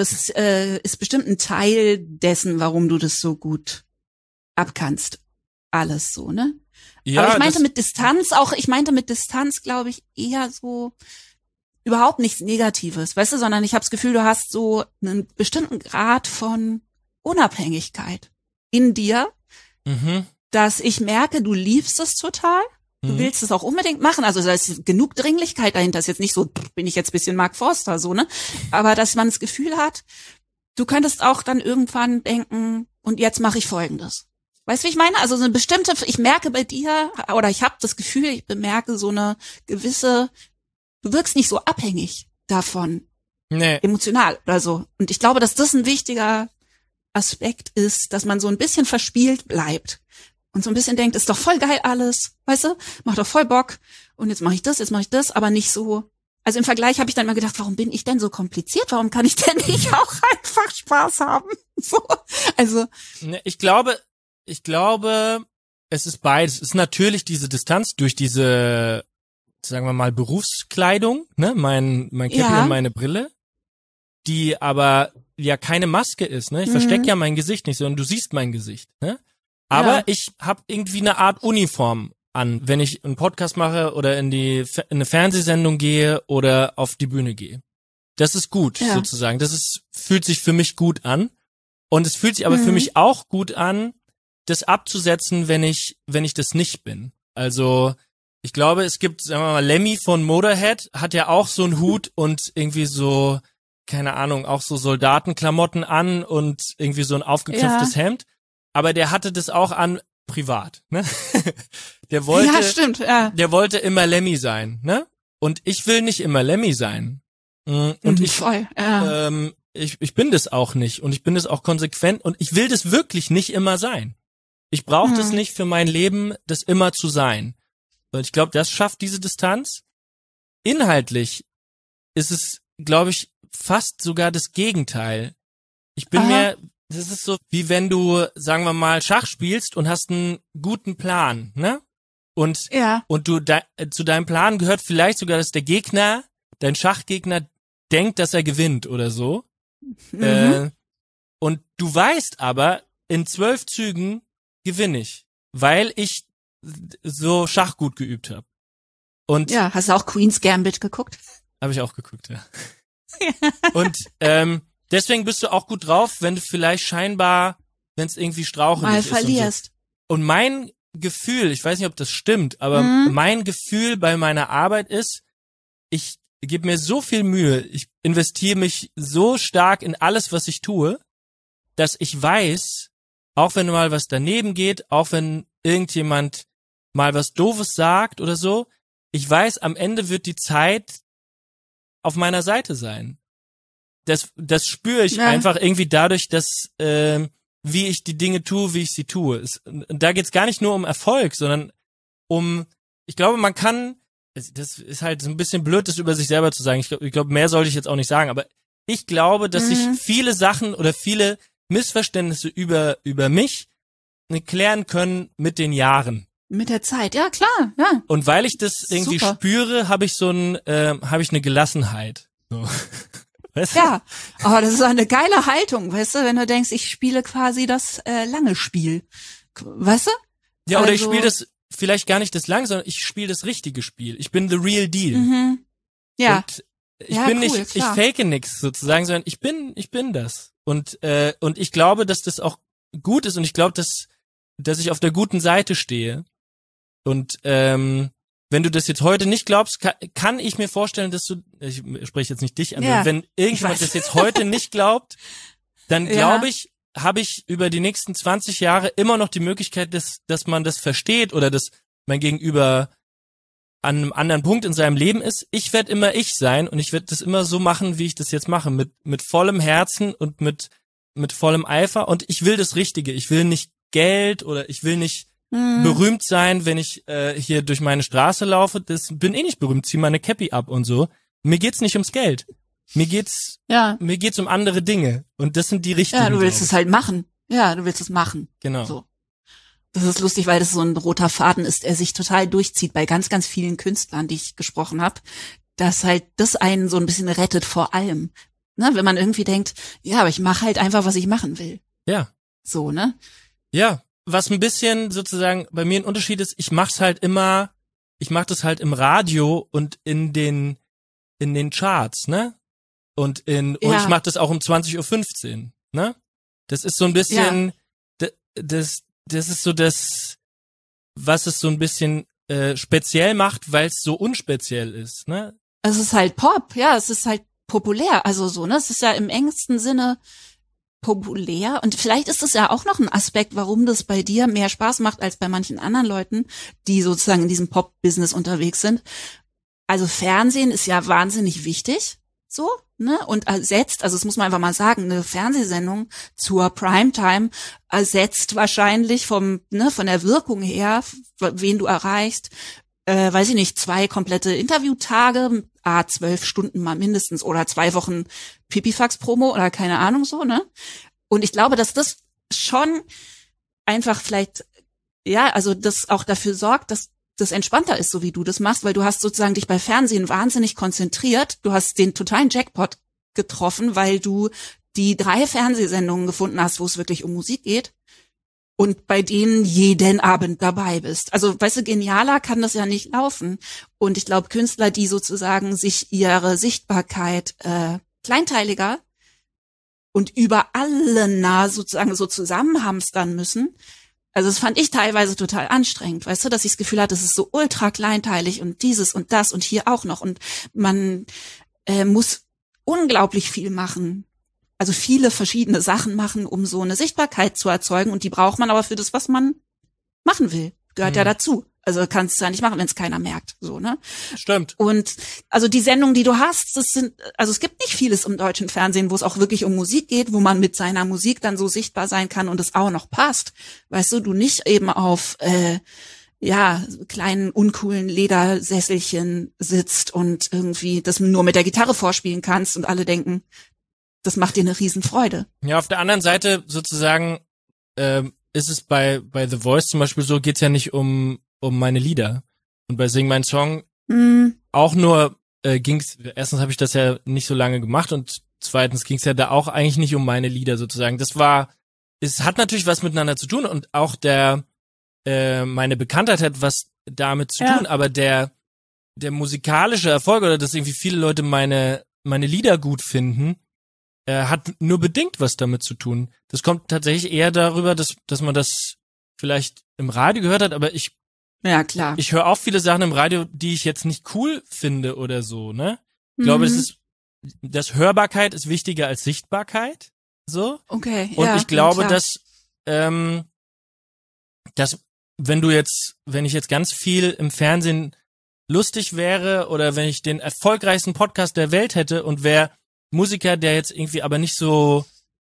B: ist bestimmt ein Teil dessen, warum du das so gut abkannst. Alles so, ne? Ja, aber ich meinte mit Distanz, glaube ich, eher so überhaupt nichts Negatives, weißt du, sondern ich habe das Gefühl, du hast so einen bestimmten Grad von Unabhängigkeit in dir, dass ich merke, du liebst es total. Du willst es auch unbedingt machen, also da ist genug Dringlichkeit dahinter, ist jetzt nicht so, bin ich jetzt ein bisschen Mark Forster, so, ne? Aber dass man das Gefühl hat, du könntest auch dann irgendwann denken, und jetzt mache ich Folgendes. Weißt du, wie ich meine? Also so eine bestimmte, ich merke bei dir, oder ich habe das Gefühl, ich bemerke so eine gewisse, du wirkst nicht so abhängig davon, emotional oder so. Und ich glaube, dass das ein wichtiger Aspekt ist, dass man so ein bisschen verspielt bleibt. Und so ein bisschen denkt, ist doch voll geil alles, weißt du? Macht doch voll Bock. Und jetzt mache ich das, aber nicht so. Also im Vergleich habe ich dann mal gedacht, warum bin ich denn so kompliziert? Warum kann ich denn nicht auch einfach Spaß haben? So. Also.
C: Ich glaube, es ist beides. Es ist natürlich diese Distanz durch diese, sagen wir mal, Berufskleidung, ne? Mein Cappy und meine Brille, die aber ja keine Maske ist, ne? Ich verstecke ja mein Gesicht nicht, sondern du siehst mein Gesicht, ne? Aber ich habe irgendwie eine Art Uniform an, wenn ich einen Podcast mache oder in eine Fernsehsendung gehe oder auf die Bühne gehe. Das ist gut, sozusagen. Fühlt sich für mich gut an. Und es fühlt sich aber für mich auch gut an, das abzusetzen, wenn ich das nicht bin. Also, ich glaube, es gibt, sagen wir mal, Lemmy von Motorhead hat ja auch so einen Hut und irgendwie so, keine Ahnung, auch so Soldatenklamotten an und irgendwie so ein aufgeknöpftes Hemd. Aber der hatte das auch an privat, ne? Der wollte immer Lemmy sein, ne? Und ich will nicht immer Lemmy sein. Und ich bin das auch nicht und ich bin das auch konsequent und ich will das wirklich nicht immer sein. Ich brauche das nicht für mein Leben, das immer zu sein. Und ich glaube, das schafft diese Distanz. Inhaltlich ist es, glaube ich, fast sogar das Gegenteil. Das ist so, wie wenn du, sagen wir mal, Schach spielst und hast einen guten Plan, ne? Und du zu deinem Plan gehört vielleicht sogar, dass der Gegner, dein Schachgegner, denkt, dass er gewinnt oder so. Und du weißt aber, in 12 Zügen gewinne ich, weil ich so Schach gut geübt habe. Und
B: hast du auch Queen's Gambit geguckt?
C: Habe ich auch geguckt, ja. Und deswegen bist du auch gut drauf, wenn du vielleicht scheinbar, wenn es irgendwie strauchelig ist.
B: Mal verlierst.
C: Und mein Gefühl, ich weiß nicht, ob das stimmt, aber mein Gefühl bei meiner Arbeit ist, ich gebe mir so viel Mühe, ich investiere mich so stark in alles, was ich tue, dass ich weiß, auch wenn mal was daneben geht, auch wenn irgendjemand mal was Doofes sagt oder so, ich weiß, am Ende wird die Zeit auf meiner Seite sein. Das spüre ich einfach irgendwie dadurch, dass wie ich die Dinge tue, wie ich sie tue. Da geht's gar nicht nur um Erfolg, sondern ich glaube, man kann, das ist halt so ein bisschen blöd, das über sich selber zu sagen. Ich glaube, mehr sollte ich jetzt auch nicht sagen, aber ich glaube, dass sich viele Sachen oder viele Missverständnisse über mich klären können mit den Jahren.
B: Mit der Zeit, ja klar, ja.
C: Und weil ich das irgendwie spüre, habe ich habe ich eine Gelassenheit. So. Weißt du?
B: Ja, aber das ist eine geile Haltung, weißt du, wenn du denkst, ich spiele quasi das lange Spiel. Weißt du?
C: Ja, oder ich spiele das vielleicht gar nicht das lange, sondern ich spiele das richtige Spiel. Ich bin the real deal.
B: Mhm. Ja.
C: Und ich bin cool, nicht, klar. Ich fake nix sozusagen, sondern ich bin das. Und ich glaube, dass das auch gut ist und ich glaube, dass ich auf der guten Seite stehe. Und wenn du das jetzt heute nicht glaubst, kann ich mir vorstellen, dass ich spreche jetzt nicht dich an, wenn irgendjemand das jetzt heute nicht glaubt, dann glaube ich, habe ich über die nächsten 20 Jahre immer noch die Möglichkeit, dass man das versteht oder dass mein Gegenüber an einem anderen Punkt in seinem Leben ist. Ich werde immer ich sein und ich werde das immer so machen, wie ich das jetzt mache, mit vollem Herzen und mit vollem Eifer und ich will das Richtige. Ich will nicht Geld oder ich will nicht berühmt sein, wenn ich hier durch meine Straße laufe. Das bin eh nicht berühmt, zieh meine Cappy ab und so. Mir geht's nicht ums Geld. Mir geht's um andere Dinge und das sind die richtigen.
B: Ja, du willst es halt machen. Ja, du willst es machen.
C: Genau.
B: So. Das ist lustig, weil das so ein roter Faden ist, der sich total durchzieht bei ganz, ganz vielen Künstlern, die ich gesprochen habe, dass halt das einen so ein bisschen rettet vor allem. Ne, wenn man irgendwie denkt, ja, aber ich mache halt einfach, was ich machen will.
C: Ja.
B: So, ne?
C: Ja. Was ein bisschen sozusagen bei mir ein Unterschied ist, ich mache das halt im Radio und in den Charts, ne? Und ich mache das auch um 20:15 Uhr, ne? Das ist so ein bisschen, das ist so das, was es so ein bisschen speziell macht, weil es so unspeziell ist, ne?
B: Es ist halt Pop, ja, es ist halt populär, also so, ne? Es ist ja im engsten Sinne populär und vielleicht ist es ja auch noch ein Aspekt, warum das bei dir mehr Spaß macht als bei manchen anderen Leuten, die sozusagen in diesem Pop-Business unterwegs sind. Also Fernsehen ist ja wahnsinnig wichtig, so, ne? Und ersetzt, also das muss man einfach mal sagen, eine Fernsehsendung zur Primetime ersetzt wahrscheinlich von der Wirkung her, wen du erreichst, weiß ich nicht, 2 komplette Interviewtage, 12 Stunden mal mindestens oder 2 Wochen Pipifax-Promo oder keine Ahnung so, ne? Und ich glaube, dass das schon einfach vielleicht, also das auch dafür sorgt, dass das entspannter ist, so wie du das machst, weil du hast sozusagen dich bei Fernsehen wahnsinnig konzentriert, du hast den totalen Jackpot getroffen, weil du die 3 Fernsehsendungen gefunden hast, wo es wirklich um Musik geht. Und bei denen jeden Abend dabei bist. Also, weißt du, genialer kann das ja nicht laufen. Und ich glaube, Künstler, die sozusagen sich ihre Sichtbarkeit kleinteiliger und über alle nah sozusagen so zusammenhamstern müssen. Also das fand ich teilweise total anstrengend, weißt du, dass ich das Gefühl hatte, das ist so ultra kleinteilig und dieses und das und hier auch noch. Und man muss unglaublich viel machen. Also viele verschiedene Sachen machen, um so eine Sichtbarkeit zu erzeugen. Und die braucht man aber für das, was man machen will. Gehört ja dazu. Also kannst du ja nicht machen, wenn es keiner merkt. So, ne?
C: Stimmt.
B: Und also die Sendungen, die du hast, es gibt nicht vieles im deutschen Fernsehen, wo es auch wirklich um Musik geht, wo man mit seiner Musik dann so sichtbar sein kann und es auch noch passt. Weißt du nicht eben auf kleinen, uncoolen Ledersesselchen sitzt und irgendwie das nur mit der Gitarre vorspielen kannst und alle denken, das macht dir eine Riesenfreude.
C: Ja, auf der anderen Seite sozusagen ist es bei The Voice zum Beispiel so, geht's ja nicht um meine Lieder. Und bei Sing Mein Song auch nur erstens habe ich das ja nicht so lange gemacht und zweitens ging's ja da auch eigentlich nicht um meine Lieder sozusagen. Es hat natürlich was miteinander zu tun und auch meine Bekanntheit hat was damit zu tun, aber der musikalische Erfolg oder dass irgendwie viele Leute meine Lieder gut finden, hat nur bedingt was damit zu tun. Das kommt tatsächlich eher darüber, dass man das vielleicht im Radio gehört hat, aber ich
B: klar.
C: höre auch viele Sachen im Radio, die ich jetzt nicht cool finde oder so, ne? Ich glaube, das Hörbarkeit ist wichtiger als Sichtbarkeit, so.
B: Okay,
C: Und ich glaube,
B: klar.
C: dass wenn ich jetzt ganz viel im Fernsehen lustig wäre oder wenn ich den erfolgreichsten Podcast der Welt hätte und wäre Musiker, der jetzt irgendwie aber nicht so,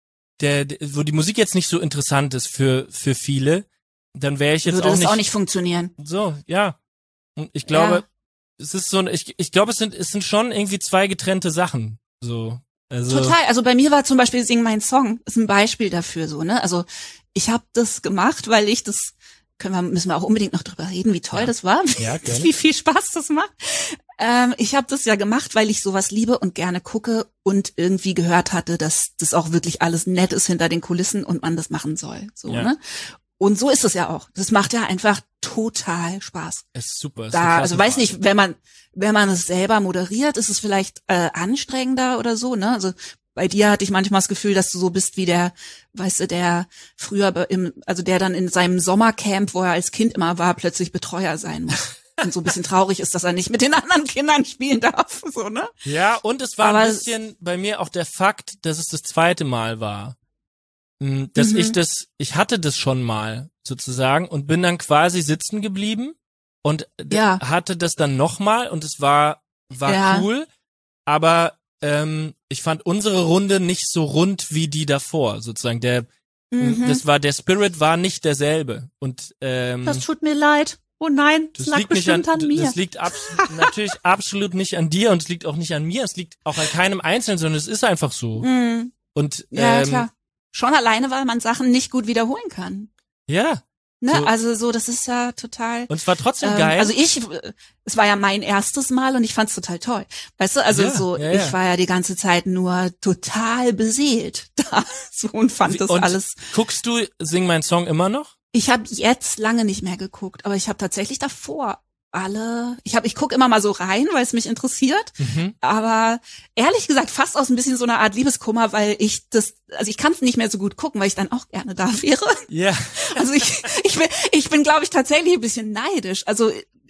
C: wo die Musik jetzt nicht so interessant ist für viele, dann wäre ich jetzt
B: würde das auch nicht funktionieren.
C: So, ja. Und ich glaube, es ist so, ich glaube, es sind schon irgendwie zwei getrennte Sachen, so. Also
B: Total. Also bei mir war zum Beispiel Sing mein Song, ist ein Beispiel dafür, so, ne? Also ich habe das gemacht, weil ich das müssen wir auch unbedingt noch drüber reden, wie toll das war,
C: Ja, gerne.
B: wie viel Spaß das macht. Ich habe das ja gemacht, weil ich sowas liebe und gerne gucke und irgendwie gehört hatte, dass das auch wirklich alles nett ist hinter den Kulissen und man das machen soll. So, ne? Und so ist es ja auch. Das macht ja einfach total Spaß.
C: ist super. Ist
B: Also weiß nicht, wenn man es selber moderiert, ist es vielleicht anstrengender oder so, ne? Also bei dir hatte ich manchmal das Gefühl, dass du so bist wie der, weißt du, der früher der dann in seinem Sommercamp, wo er als Kind immer war, plötzlich Betreuer sein muss. Und so ein bisschen traurig ist, dass er nicht mit den anderen Kindern spielen darf, so, ne?
C: Ja, und es war ein bisschen bei mir auch der Fakt, dass es das zweite Mal war. Dass ich hatte das schon mal, sozusagen, und bin dann quasi sitzen geblieben und hatte das dann nochmal und es war cool, aber ich fand unsere Runde nicht so rund wie die davor, sozusagen. Der Spirit war nicht derselbe. Und
B: das tut mir leid. Oh nein, das lag bestimmt an mir.
C: Das liegt natürlich absolut nicht an dir und es liegt auch nicht an mir. Es liegt auch an keinem Einzelnen, sondern es ist einfach so. Und
B: klar. Schon alleine, weil man Sachen nicht gut wiederholen kann.
C: Ja.
B: Ne,
C: so.
B: also so, das ist ja total.
C: Und es war trotzdem geil.
B: Also es war ja mein erstes Mal und ich fand's total toll. Weißt du, also ich war ja die ganze Zeit nur total beseelt da so und fand das alles.
C: Guckst du Sing mein Song immer noch?
B: Ich habe jetzt lange nicht mehr geguckt, aber ich habe tatsächlich davor ich gucke immer mal so rein, weil es mich interessiert, aber ehrlich gesagt fast aus ein bisschen so einer Art Liebeskummer, weil ich kann es nicht mehr so gut gucken, weil ich dann auch gerne da wäre.
C: Ja.
B: Also ich bin glaube ich tatsächlich ein bisschen neidisch. Also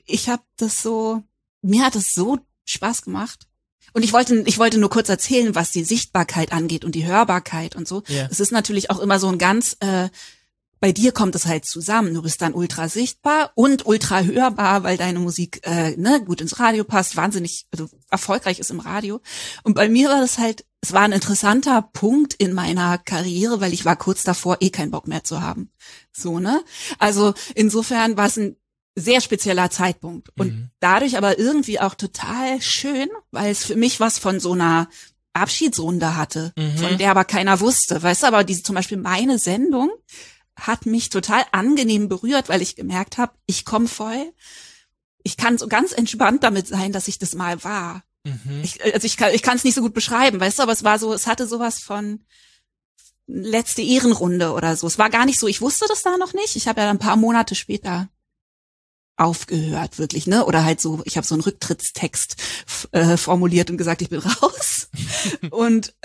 B: mir hat es so Spaß gemacht. Und ich wollte nur kurz erzählen, was die Sichtbarkeit angeht und die Hörbarkeit und so.
C: Ja.
B: Es ist natürlich auch immer so ein ganz bei dir kommt es halt zusammen. Du bist dann ultra sichtbar und ultra hörbar, weil deine Musik gut ins Radio passt, wahnsinnig erfolgreich ist im Radio. Und bei mir war es war ein interessanter Punkt in meiner Karriere, weil ich war kurz davor, keinen Bock mehr zu haben. So, ne? Also insofern war es ein sehr spezieller Zeitpunkt. Und dadurch aber irgendwie auch total schön, weil es für mich was von so einer Abschiedsrunde hatte, von der aber keiner wusste. Weißt du, aber zum Beispiel meine Sendung hat mich total angenehm berührt, weil ich gemerkt habe, ich komme voll. Ich kann so ganz entspannt damit sein, dass ich das mal war. Ich kann es nicht so gut beschreiben, weißt du, aber es hatte sowas von letzte Ehrenrunde oder so. Es war gar nicht so, ich wusste das da noch nicht. Ich habe ja ein paar Monate später aufgehört, wirklich, ne? Oder halt so, ich habe so einen Rücktrittstext formuliert und gesagt, ich bin raus. Und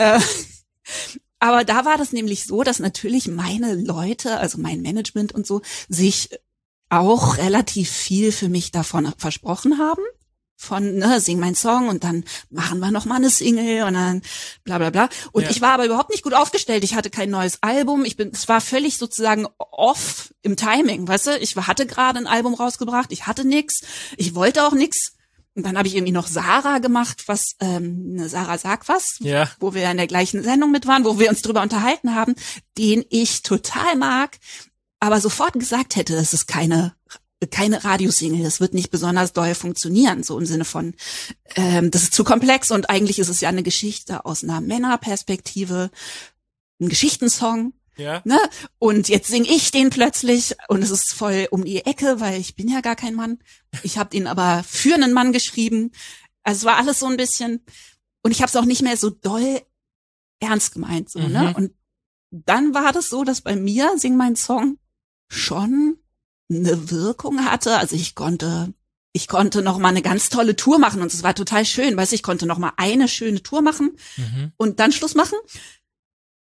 B: aber da war das nämlich so, dass natürlich meine Leute, also mein Management und so, sich auch relativ viel für mich davon versprochen haben. Von, sing mein Song und dann machen wir noch mal eine Single und dann bla bla bla. Und ich war aber überhaupt nicht gut aufgestellt. Ich hatte kein neues Album. Es war völlig sozusagen off im Timing, weißt du? Ich hatte gerade ein Album rausgebracht. Ich hatte nix. Ich wollte auch nix. Und dann habe ich irgendwie noch Sarah gemacht, Sarah sagt was, wo wir in der gleichen Sendung mit waren, wo wir uns drüber unterhalten haben, den ich total mag, aber sofort gesagt hätte, das ist keine Radiosingle, das wird nicht besonders doll funktionieren, so im Sinne von, das ist zu komplex und eigentlich ist es ja eine Geschichte aus einer Männerperspektive, ein Geschichtensong.
C: Ja.
B: Ne? Und jetzt sing ich den plötzlich und es ist voll um die Ecke, weil ich bin ja gar kein Mann. Ich habe den aber für einen Mann geschrieben. Also es war alles so ein bisschen und ich habe es auch nicht mehr so doll ernst gemeint. So, ne? Und dann war das so, dass bei mir Sing mein Song schon eine Wirkung hatte. Also ich konnte noch mal eine ganz tolle Tour machen und es war total schön. Weißt du, ich konnte noch mal eine schöne Tour machen und dann Schluss machen.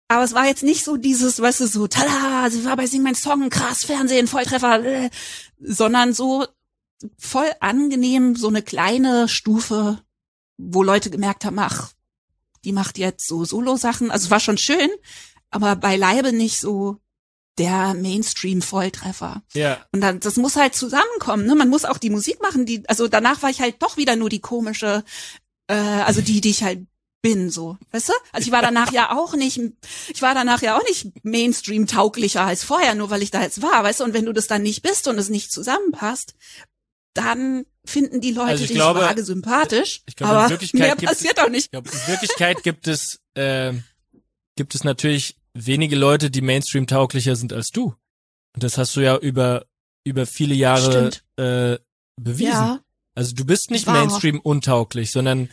B: Aber es war jetzt nicht so dieses, weißt du, so, tada, sie war bei Sing mein Song, krass, Fernsehen, Volltreffer, sondern so voll angenehm, so eine kleine Stufe, wo Leute gemerkt haben, ach, die macht jetzt so Solo-Sachen. Also es war schon schön, aber beileibe nicht so der Mainstream-Volltreffer.
C: Ja.
B: Und dann, das muss halt zusammenkommen, ne? Man muss auch die Musik machen, also danach war ich halt doch wieder nur die komische, also die ich halt bin, so, weißt du? Also ich war danach ja auch nicht Mainstream-tauglicher als vorher, nur weil ich da jetzt war, weißt du? Und wenn du das dann nicht bist und es nicht zusammenpasst, dann finden die Leute dich vage sympathisch,
C: ich glaube,
B: aber
C: in Wirklichkeit
B: mehr passiert auch nicht.
C: Ich glaube, in Wirklichkeit gibt es natürlich wenige Leute, die Mainstream-tauglicher sind als du. Und das hast du ja über viele Jahre bewiesen.
B: Ja.
C: Also du bist nicht
B: Wahr.
C: Mainstream-untauglich, sondern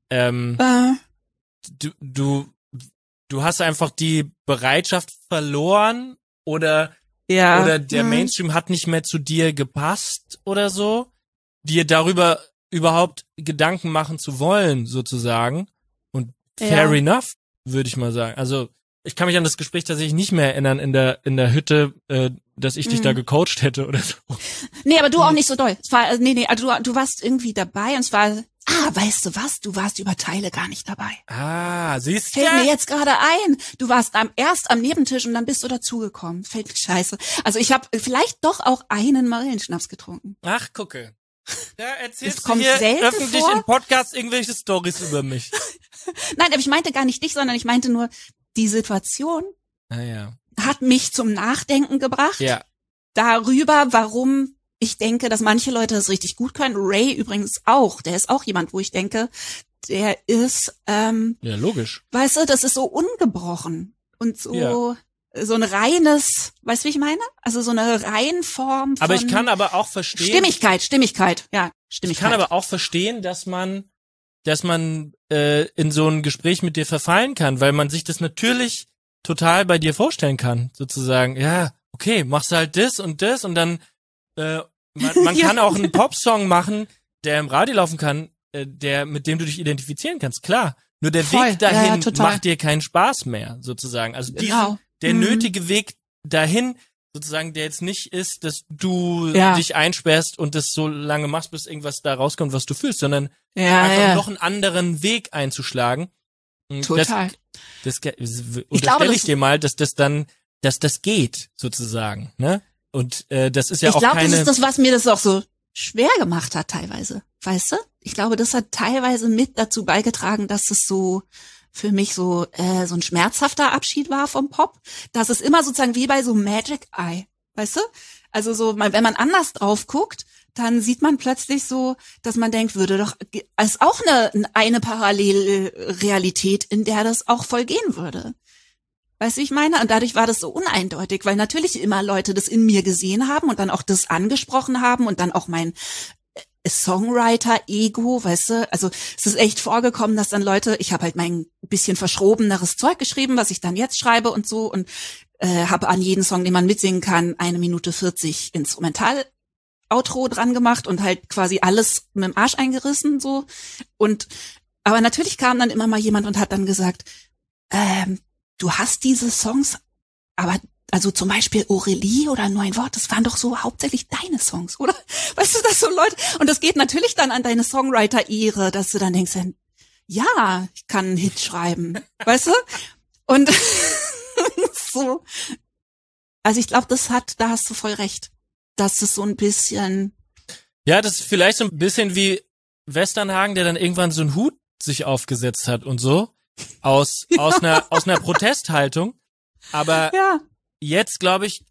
C: du hast einfach die Bereitschaft verloren oder der Mainstream hat nicht mehr zu dir gepasst oder so, dir darüber überhaupt Gedanken machen zu wollen, sozusagen. Und fair enough, würde ich mal sagen. Also ich kann mich an das Gespräch tatsächlich nicht mehr erinnern in der Hütte, dass ich dich da gecoacht hätte oder so.
B: Nee, aber du auch nicht so doll. Es war, also du warst irgendwie dabei und es war, weißt du was? Du warst über Teile gar nicht dabei.
C: Siehst du?
B: Fällt mir jetzt gerade ein. Du warst erst am Nebentisch und dann bist du dazugekommen. Fällt mir scheiße. Also ich habe vielleicht doch auch einen Marillenschnaps getrunken.
C: Ach, gucke. Da erzählst
B: Es
C: du
B: kommt
C: hier
B: selten
C: öffentlich
B: vor.
C: in Podcasts irgendwelche Stories über mich.
B: Nein, aber ich meinte gar nicht dich, sondern ich meinte nur, die Situation
C: Ja.
B: hat mich zum Nachdenken gebracht.
C: Ja.
B: Darüber, warum ich denke, dass manche Leute das richtig gut können. Ray übrigens auch. Der ist auch jemand, wo ich denke, der ist,
C: Ja, logisch.
B: weißt du, das ist so ungebrochen und so ein reines, weißt du, wie ich meine? Also so eine Reihenform von
C: Aber ich kann aber auch verstehen.
B: Stimmigkeit. Ja, Stimmigkeit.
C: Ich kann aber auch verstehen, dass man in so ein Gespräch mit dir verfallen kann, weil man sich das natürlich total bei dir vorstellen kann, sozusagen. Ja, okay, machst halt das und dann man kann auch einen Popsong machen, der im Radio laufen kann, mit dem du dich identifizieren kannst, klar. Nur der
B: Voll.
C: Weg dahin
B: Ja,
C: macht dir keinen Spaß mehr, sozusagen. Also der nötige Weg dahin, sozusagen, der jetzt nicht ist, dass du dich einsperrst und das so lange machst, bis irgendwas da rauskommt, was du fühlst, sondern einfach noch einen anderen Weg einzuschlagen.
B: Total.
C: Das unterstelle ich dir mal, dass das geht, sozusagen, ne? Und das ist ja auch keine...
B: Ich glaube, das ist das, was mir das auch so schwer gemacht hat teilweise, weißt du? Ich glaube, das hat teilweise mit dazu beigetragen, dass es so für mich so ein schmerzhafter Abschied war vom Pop, dass es immer sozusagen wie bei so Magic Eye, weißt du? Also so, wenn man anders drauf guckt, dann sieht man plötzlich so, dass man denkt, ist auch eine Parallelrealität, in der das auch voll gehen würde. Weißt du, wie ich meine? Und dadurch war das so uneindeutig, weil natürlich immer Leute das in mir gesehen haben und dann auch das angesprochen haben und dann auch mein Songwriter-Ego, weißt du, also es ist echt vorgekommen, dass dann Leute, ich habe halt mein bisschen verschrobeneres Zeug geschrieben, was ich dann jetzt schreibe und so und habe an jeden Song, den man mitsingen kann, 1 Minute 40 Instrumental-Outro dran gemacht und halt quasi alles mit dem Arsch eingerissen so. Aber natürlich kam dann immer mal jemand und hat dann gesagt, du hast diese Songs, aber also zum Beispiel Aurelie oder Nur ein Wort, das waren doch so hauptsächlich deine Songs, oder? Weißt du, das so Leute, und das geht natürlich dann an deine Songwriter-Ehre, dass du dann denkst, ja, ich kann einen Hit schreiben, weißt du? Und so, also ich glaube, da hast du voll recht, dass es so ein bisschen...
C: Ja, das ist vielleicht so ein bisschen wie Westernhagen, der dann irgendwann so einen Hut sich aufgesetzt hat und so, aus einer Protesthaltung, aber jetzt, glaube ich,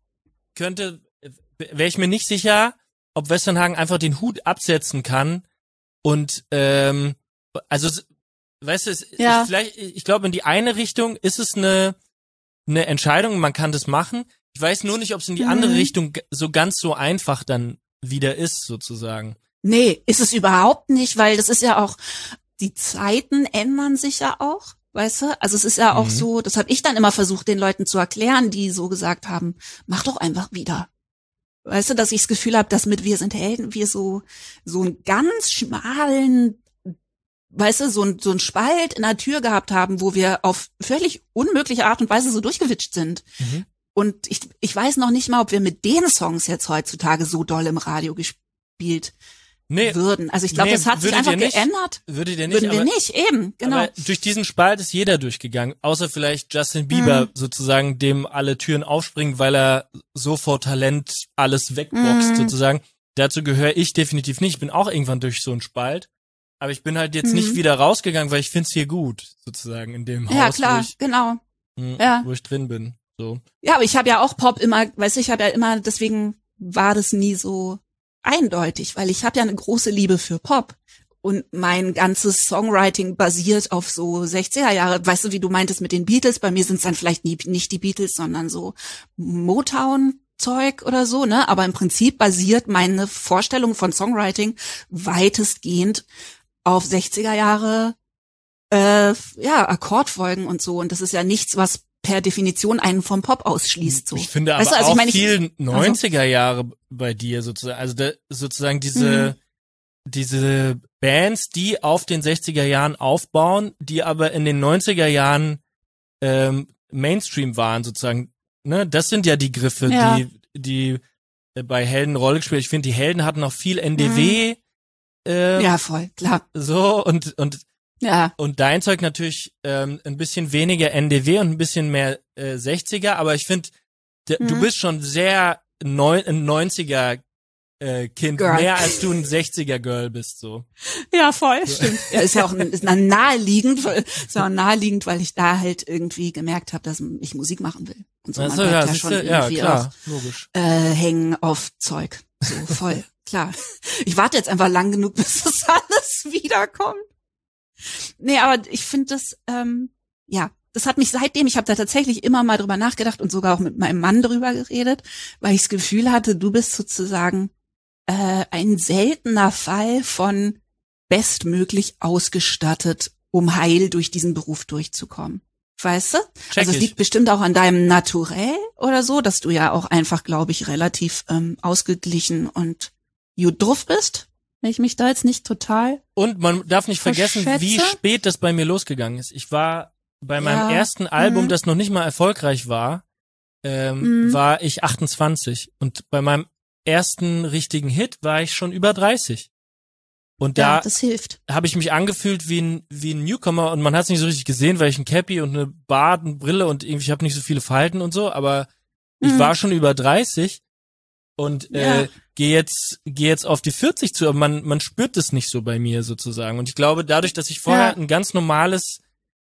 C: wäre ich mir nicht sicher, ob Westernhagen einfach den Hut absetzen kann und also weißt du, vielleicht, ich glaube, in die eine Richtung ist es eine Entscheidung, man kann das machen. Ich weiß nur nicht, ob es in die andere Richtung so ganz so einfach dann wieder ist, sozusagen.
B: Nee, ist es überhaupt nicht, weil das ist ja auch, die Zeiten ändern sich ja auch. Weißt du? Also es ist ja auch so, das habe ich dann immer versucht, den Leuten zu erklären, die so gesagt haben, mach doch einfach wieder. Weißt du, dass ich das Gefühl habe, dass mit Wir sind Helden wir so einen ganz schmalen weißt du, so ein Spalt in der Tür gehabt haben, wo wir auf völlig unmögliche Art und Weise so durchgewitscht sind.
C: Mhm.
B: Und ich weiß noch nicht mal, ob wir mit den Songs jetzt heutzutage so doll im Radio gespielt würden. Also ich glaube, das hat sich einfach geändert.
C: Würden wir
B: nicht, eben, genau.
C: Aber durch diesen Spalt ist jeder durchgegangen, außer vielleicht Justin Bieber sozusagen, dem alle Türen aufspringen, weil er so vor Talent alles wegboxt sozusagen. Dazu gehöre ich definitiv nicht. Ich bin auch irgendwann durch so einen Spalt. Aber ich bin halt jetzt nicht wieder rausgegangen, weil ich find's hier gut, sozusagen, in dem Haus,
B: ja, klar, genau.
C: Wo ich drin bin. So.
B: Ja, aber ich habe ja auch Pop immer, weißt du, ich habe ja immer, deswegen war das nie so eindeutig, weil ich habe ja eine große Liebe für Pop. Und mein ganzes Songwriting basiert auf so 60er Jahre, weißt du, wie du meintest mit den Beatles, bei mir sind es dann vielleicht nicht die Beatles, sondern so Motown-Zeug oder so, ne? Aber im Prinzip basiert meine Vorstellung von Songwriting weitestgehend auf 60er Jahre, Akkordfolgen und so. Und das ist ja nichts, was per Definition einen vom Pop ausschließt, so.
C: Ich finde aber
B: weißt du,
C: auch viel 90er Jahre bei dir sozusagen, also sozusagen diese Bands, die auf den 60er Jahren aufbauen, die aber in den 90er Jahren Mainstream waren sozusagen, ne? Das sind ja die Griffe, die bei Helden eine Rolle gespielt. Ich finde, die Helden hatten auch viel NDW,
B: ja, voll, klar.
C: So, und dein Zeug natürlich ein bisschen weniger NDW und ein bisschen mehr 60er, aber ich finde, du bist schon sehr ein 90er Kind,
B: Girl.
C: mehr als du ein 60er Girl bist, so.
B: Ja, voll, stimmt. Ja, ist ja auch naheliegend, weil ich da halt irgendwie gemerkt habe, dass ich Musik machen will. Und so, man bleibt ja schon irgendwie
C: klar, logisch.
B: Hängen auf Zeug. So, voll, klar. Ich warte jetzt einfach lang genug, bis das alles wiederkommt. Nee, aber ich finde das, das hat mich seitdem, ich habe da tatsächlich immer mal drüber nachgedacht und sogar auch mit meinem Mann drüber geredet, weil ich das Gefühl hatte, du bist sozusagen ein seltener Fall von bestmöglich ausgestattet, um heil durch diesen Beruf durchzukommen. Weißt du? Also es liegt bestimmt auch an deinem Naturell oder so, dass du ja auch einfach, glaube ich, relativ ausgeglichen und gut drauf bist. Wenn ich mich da jetzt nicht total
C: Und man darf nicht vergessen, wie spät das bei mir losgegangen ist. Ich war bei meinem ersten Album, das noch nicht mal erfolgreich war, war ich 28. Und bei meinem ersten richtigen Hit war ich schon über 30. Und da
B: das hilft.
C: Habe ich mich angefühlt wie ein Newcomer und man hat es nicht so richtig gesehen, weil ich ein Cappy und eine Bart und Brille und irgendwie, ich habe nicht so viele Falten und so, aber ich war schon über 30 und gehe jetzt auf die 40 zu, aber man spürt es nicht so bei mir sozusagen. Und ich glaube, dadurch, dass ich vorher ein ganz normales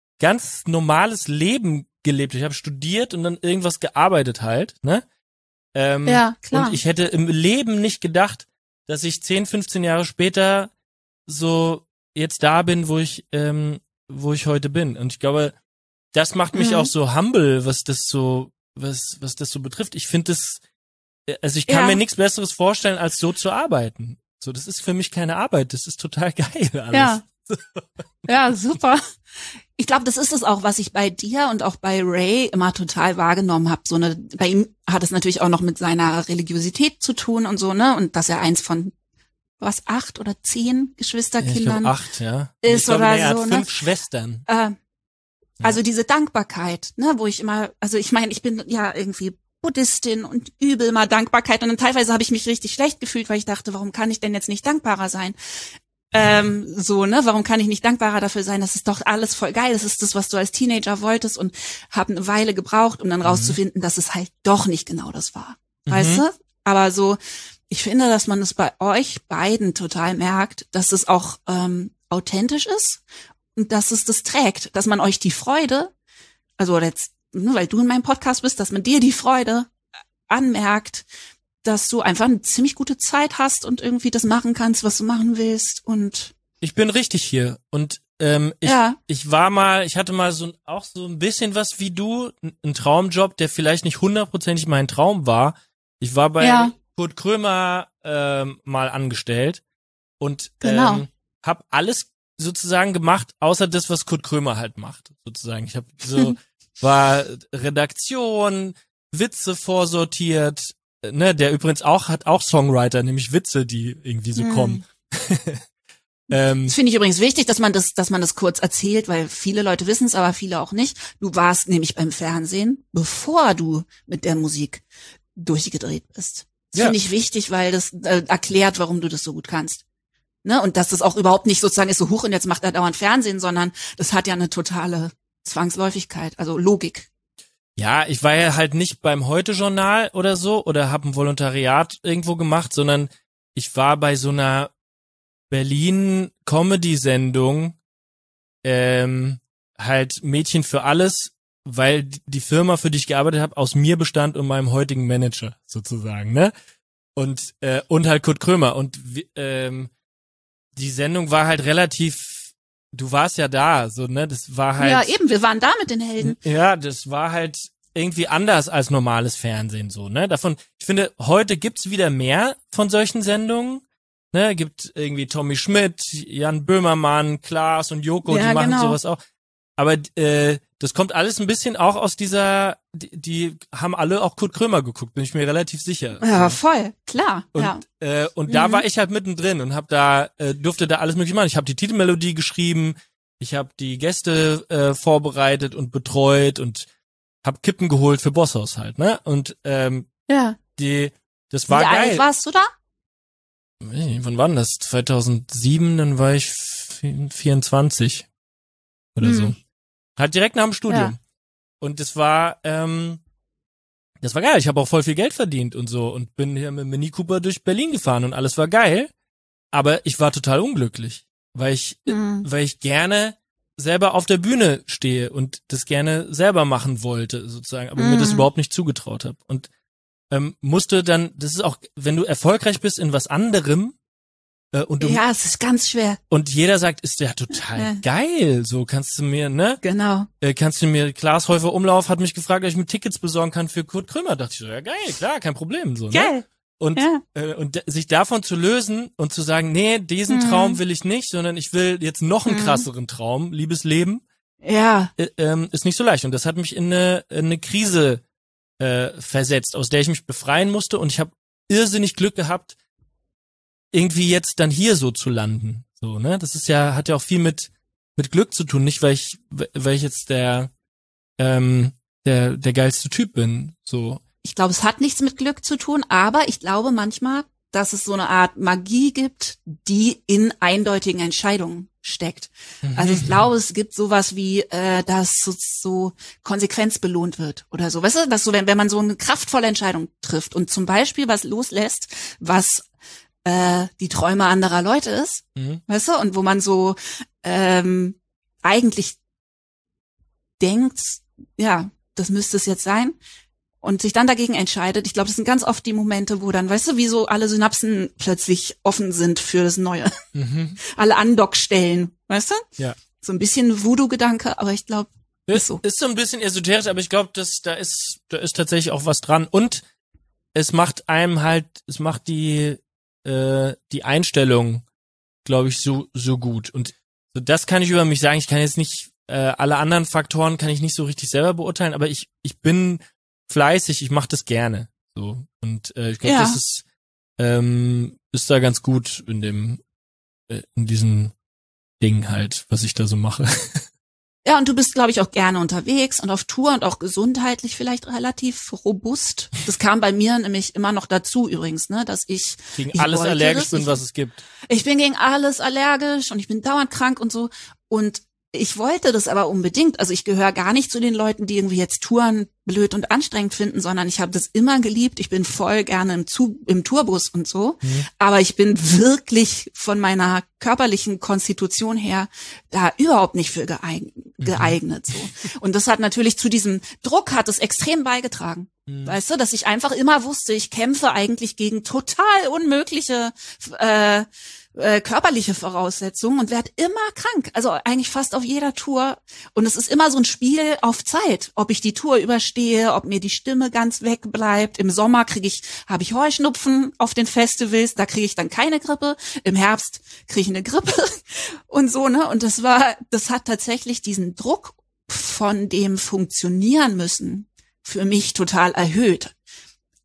C: Leben gelebt habe, ich habe studiert und dann irgendwas gearbeitet halt, ne?
B: Ja, klar.
C: Und ich hätte im Leben nicht gedacht, dass ich 10, 15 Jahre später so jetzt da bin, wo ich heute bin. Und ich glaube, das macht mich auch so humble, was das so betrifft. Ich finde das, also ich kann mir nichts Besseres vorstellen, als so zu arbeiten. So, das ist für mich keine Arbeit, das ist total geil alles.
B: Ja. Ja, super. Ich glaube, das ist es auch, was ich bei dir und auch bei Ray immer total wahrgenommen habe. Bei ihm hat es natürlich auch noch mit seiner Religiosität zu tun und so, ne? Und dass er eins von 8 oder 10 Geschwisterkindern
C: ich glaub 8,
B: ist
C: ich glaub,
B: oder
C: er hat
B: so,
C: 5 Schwestern.
B: Also diese Dankbarkeit, ne, wo ich immer, also ich meine, ich bin ja irgendwie Buddhistin und übel mal Dankbarkeit und dann teilweise habe ich mich richtig schlecht gefühlt, weil ich dachte, warum kann ich denn jetzt nicht dankbarer sein? Warum kann ich nicht dankbarer dafür sein? Das ist doch alles voll geil. Das ist das, was du als Teenager wolltest und habe eine Weile gebraucht, um dann rauszufinden, dass es halt doch nicht genau das war. Weißt du? Aber so, ich finde, dass man es bei euch beiden total merkt, dass es auch authentisch ist und dass es das trägt, dass man euch die Freude, also jetzt, weil du in meinem Podcast bist, dass man dir die Freude anmerkt, dass du einfach eine ziemlich gute Zeit hast und irgendwie das machen kannst, was du machen willst und
C: ich bin richtig hier und ich hatte mal auch so ein bisschen was wie du, ein Traumjob, der vielleicht nicht 100%ig mein Traum war. Ich war bei Kurt Krömer mal angestellt und habe alles sozusagen gemacht, außer das, was Kurt Krömer halt macht, sozusagen. Ich habe war Redaktion, Witze vorsortiert, ne, der übrigens hat auch Songwriter, nämlich Witze, die irgendwie so kommen.
B: Das finde ich übrigens wichtig, dass man das kurz erzählt, weil viele Leute wissen es, aber viele auch nicht. Du warst nämlich beim Fernsehen, bevor du mit der Musik durchgedreht bist. Das finde ich wichtig, weil das erklärt, warum du das so gut kannst. Ne? Und dass das auch überhaupt nicht sozusagen ist so hoch und jetzt macht er dauernd Fernsehen, sondern das hat ja eine totale Zwangsläufigkeit, also Logik.
C: Ja, ich war ja halt nicht beim Heute-Journal oder so oder habe ein Volontariat irgendwo gemacht, sondern ich war bei so einer Berlin-Comedy-Sendung, halt Mädchen für alles, weil die Firma, für die ich gearbeitet habe, aus mir bestand und meinem heutigen Manager sozusagen, ne? Und halt Kurt Krömer. Und die Sendung war halt relativ, du warst ja da, so, ne? Das war halt.
B: Ja, eben, wir waren da mit den Helden.
C: Ja, das war halt irgendwie anders als normales Fernsehen, so, ne? Davon, ich finde, heute gibt's wieder mehr von solchen Sendungen. Ne, gibt irgendwie Tommy Schmidt, Jan Böhmermann, Klaas und Joko,
B: ja,
C: die machen
B: genau.
C: sowas auch. Aber das kommt alles ein bisschen auch aus dieser, die haben alle auch Kurt Krömer geguckt, bin ich mir relativ sicher.
B: Ja, voll, klar.
C: Und,
B: ja.
C: Und da war ich halt mittendrin und durfte da alles mögliche machen. Ich habe die Titelmelodie geschrieben, ich habe die Gäste vorbereitet und betreut und habe Kippen geholt für Bosshaus halt, ne? Und das war
B: Wie
C: geil.
B: Wie alt warst du da?
C: Wann war denn das? 2007, dann war ich 24 oder so. Halt direkt nach dem Studium.
B: Ja.
C: Und das war geil. Ich habe auch voll viel Geld verdient und so und bin hier mit Mini Cooper durch Berlin gefahren und alles war geil. Aber ich war total unglücklich, weil ich gerne selber auf der Bühne stehe und das gerne selber machen wollte, sozusagen, aber mir das überhaupt nicht zugetraut habe. Und musste dann, das ist auch, wenn du erfolgreich bist in was anderem und du,
B: ja, es ist ganz schwer.
C: Und jeder sagt, ist ja total geil, so kannst du mir, ne?
B: Genau.
C: Kannst du mir, Klaas Häufer Umlauf hat mich gefragt, ob ich mir Tickets besorgen kann für Kurt Krömer. Dachte ich so, ja geil, klar, kein Problem, so,
B: geil.
C: Ne? Und, sich davon zu lösen und zu sagen, nee, diesen Traum will ich nicht, sondern ich will jetzt noch einen krasseren Traum, Liebesleben, ist nicht so leicht. Und das hat mich in eine Krise versetzt, aus der ich mich befreien musste und ich habe irrsinnig Glück gehabt, irgendwie jetzt dann hier so zu landen. So, ne? Das ist ja, hat ja auch viel mit Glück zu tun, nicht weil ich jetzt der geilste Typ bin. So.
B: Ich glaube, es hat nichts mit Glück zu tun, aber ich glaube manchmal, dass es so eine Art Magie gibt, die in eindeutigen Entscheidungen steckt. Also ich glaube, es gibt sowas wie, dass so Konsequenz belohnt wird oder so. Weißt du, dass so, wenn man so eine kraftvolle Entscheidung trifft und zum Beispiel was loslässt, was die Träume anderer Leute ist, weißt du, und wo man so eigentlich denkt, ja, das müsste es jetzt sein, und sich dann dagegen entscheidet. Ich glaube, das sind ganz oft die Momente, wo dann, weißt du, wie so alle Synapsen plötzlich offen sind für das Neue. Alle Andockstellen, weißt du?
C: Ja.
B: So ein bisschen Voodoo-Gedanke, aber ich glaube, ist so.
C: Ist so ein bisschen esoterisch, aber ich glaube, da ist tatsächlich auch was dran. Und es macht die Einstellung, glaube ich, so gut. Und so, das kann ich über mich sagen. Ich kann jetzt nicht, alle anderen Faktoren kann ich nicht so richtig selber beurteilen, aber ich bin fleißig, ich mache das gerne. So. Und ich glaube, das ist da ganz gut in diesem Ding halt, was ich da so mache.
B: Ja, und du bist, glaube ich, auch gerne unterwegs und auf Tour und auch gesundheitlich vielleicht relativ robust. Das kam bei mir nämlich immer noch dazu übrigens, ne, dass ich
C: gegen alles allergisch bin, was es gibt.
B: Ich bin gegen alles allergisch und ich bin dauernd krank und so. Und ich wollte das aber unbedingt. Also ich gehöre gar nicht zu den Leuten, die irgendwie jetzt Touren blöd und anstrengend finden, sondern ich habe das immer geliebt. Ich bin voll gerne im Tourbus und so. Aber ich bin wirklich von meiner körperlichen Konstitution her da überhaupt nicht für geeignet. So. Und das hat natürlich zu diesem Druck hat es extrem beigetragen. Weißt du, dass ich einfach immer wusste, ich kämpfe eigentlich gegen total unmögliche körperliche Voraussetzungen und werde immer krank, also eigentlich fast auf jeder Tour, und es ist immer so ein Spiel auf Zeit, ob ich die Tour überstehe, ob mir die Stimme ganz weg bleibt. Im Sommer habe ich Heuschnupfen auf den Festivals, da kriege ich dann keine Grippe, im Herbst kriege ich eine Grippe und so, ne, und das hat tatsächlich diesen Druck von dem Funktionieren müssen für mich total erhöht.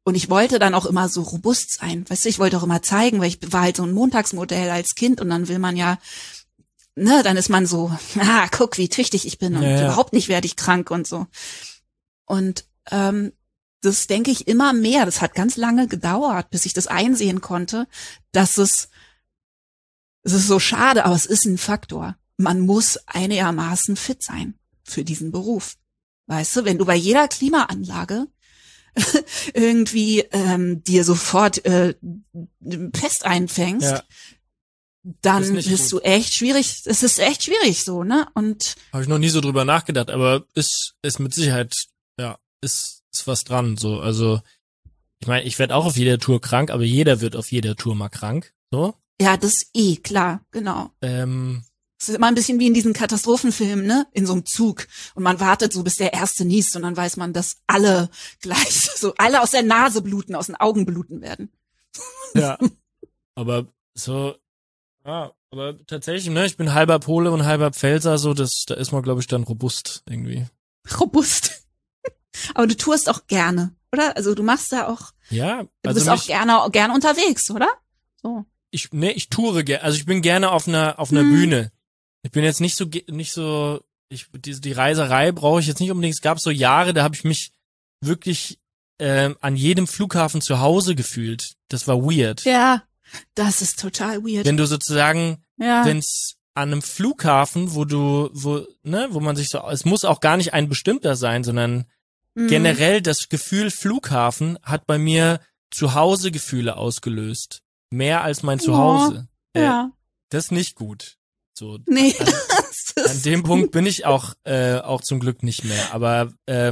B: Und ich wollte dann auch immer so robust sein. Weißt du, ich wollte auch immer zeigen, weil ich war halt so ein Montagsmodell als Kind und dann will man ja, ne, dann ist man so, guck, wie tüchtig ich bin und überhaupt nicht werde ich krank und so. Und das denke ich immer mehr. Das hat ganz lange gedauert, bis ich das einsehen konnte, dass es ist so schade, aber es ist ein Faktor. Man muss einigermaßen fit sein für diesen Beruf. Weißt du, wenn du bei jeder Klimaanlage irgendwie dir sofort Pest einfängst, dann bist du echt schwierig. Es ist echt schwierig so, ne? Und
C: habe ich noch nie so drüber nachgedacht, aber ist mit Sicherheit, ist was dran. So, also ich meine, ich werde auch auf jeder Tour krank, aber jeder wird auf jeder Tour mal krank. So.
B: Ja, das ist klar, genau. Es ist immer ein bisschen wie in diesen Katastrophenfilmen, ne? In so einem Zug. Und man wartet so, bis der Erste niest und dann weiß man, dass alle gleich, so alle aus der Nase bluten, aus den Augen bluten werden.
C: Ja, aber so, aber tatsächlich, ne? Ich bin halber Pole und halber Pfälzer, so, da ist man, glaube ich, dann robust irgendwie.
B: Robust. Aber du tourst auch gerne, oder? Also du machst da auch,
C: ja,
B: du bist auch gerne unterwegs, oder? So.
C: Ich toure gerne, also ich bin gerne auf einer Bühne. Ich bin jetzt nicht so, die Reiserei brauche ich jetzt nicht unbedingt. Es gab so Jahre, da habe ich mich wirklich an jedem Flughafen zu Hause gefühlt. Das war weird.
B: Ja, das ist total weird.
C: Wenn du sozusagen, wenn's an einem Flughafen, wo man sich so, es muss auch gar nicht ein bestimmter sein, sondern generell das Gefühl Flughafen hat bei mir Zuhause-Gefühle ausgelöst. Mehr als mein Zuhause.
B: Ja.
C: Das ist nicht gut. So,
B: nee.
C: An dem Punkt bin ich auch zum Glück nicht mehr. Aber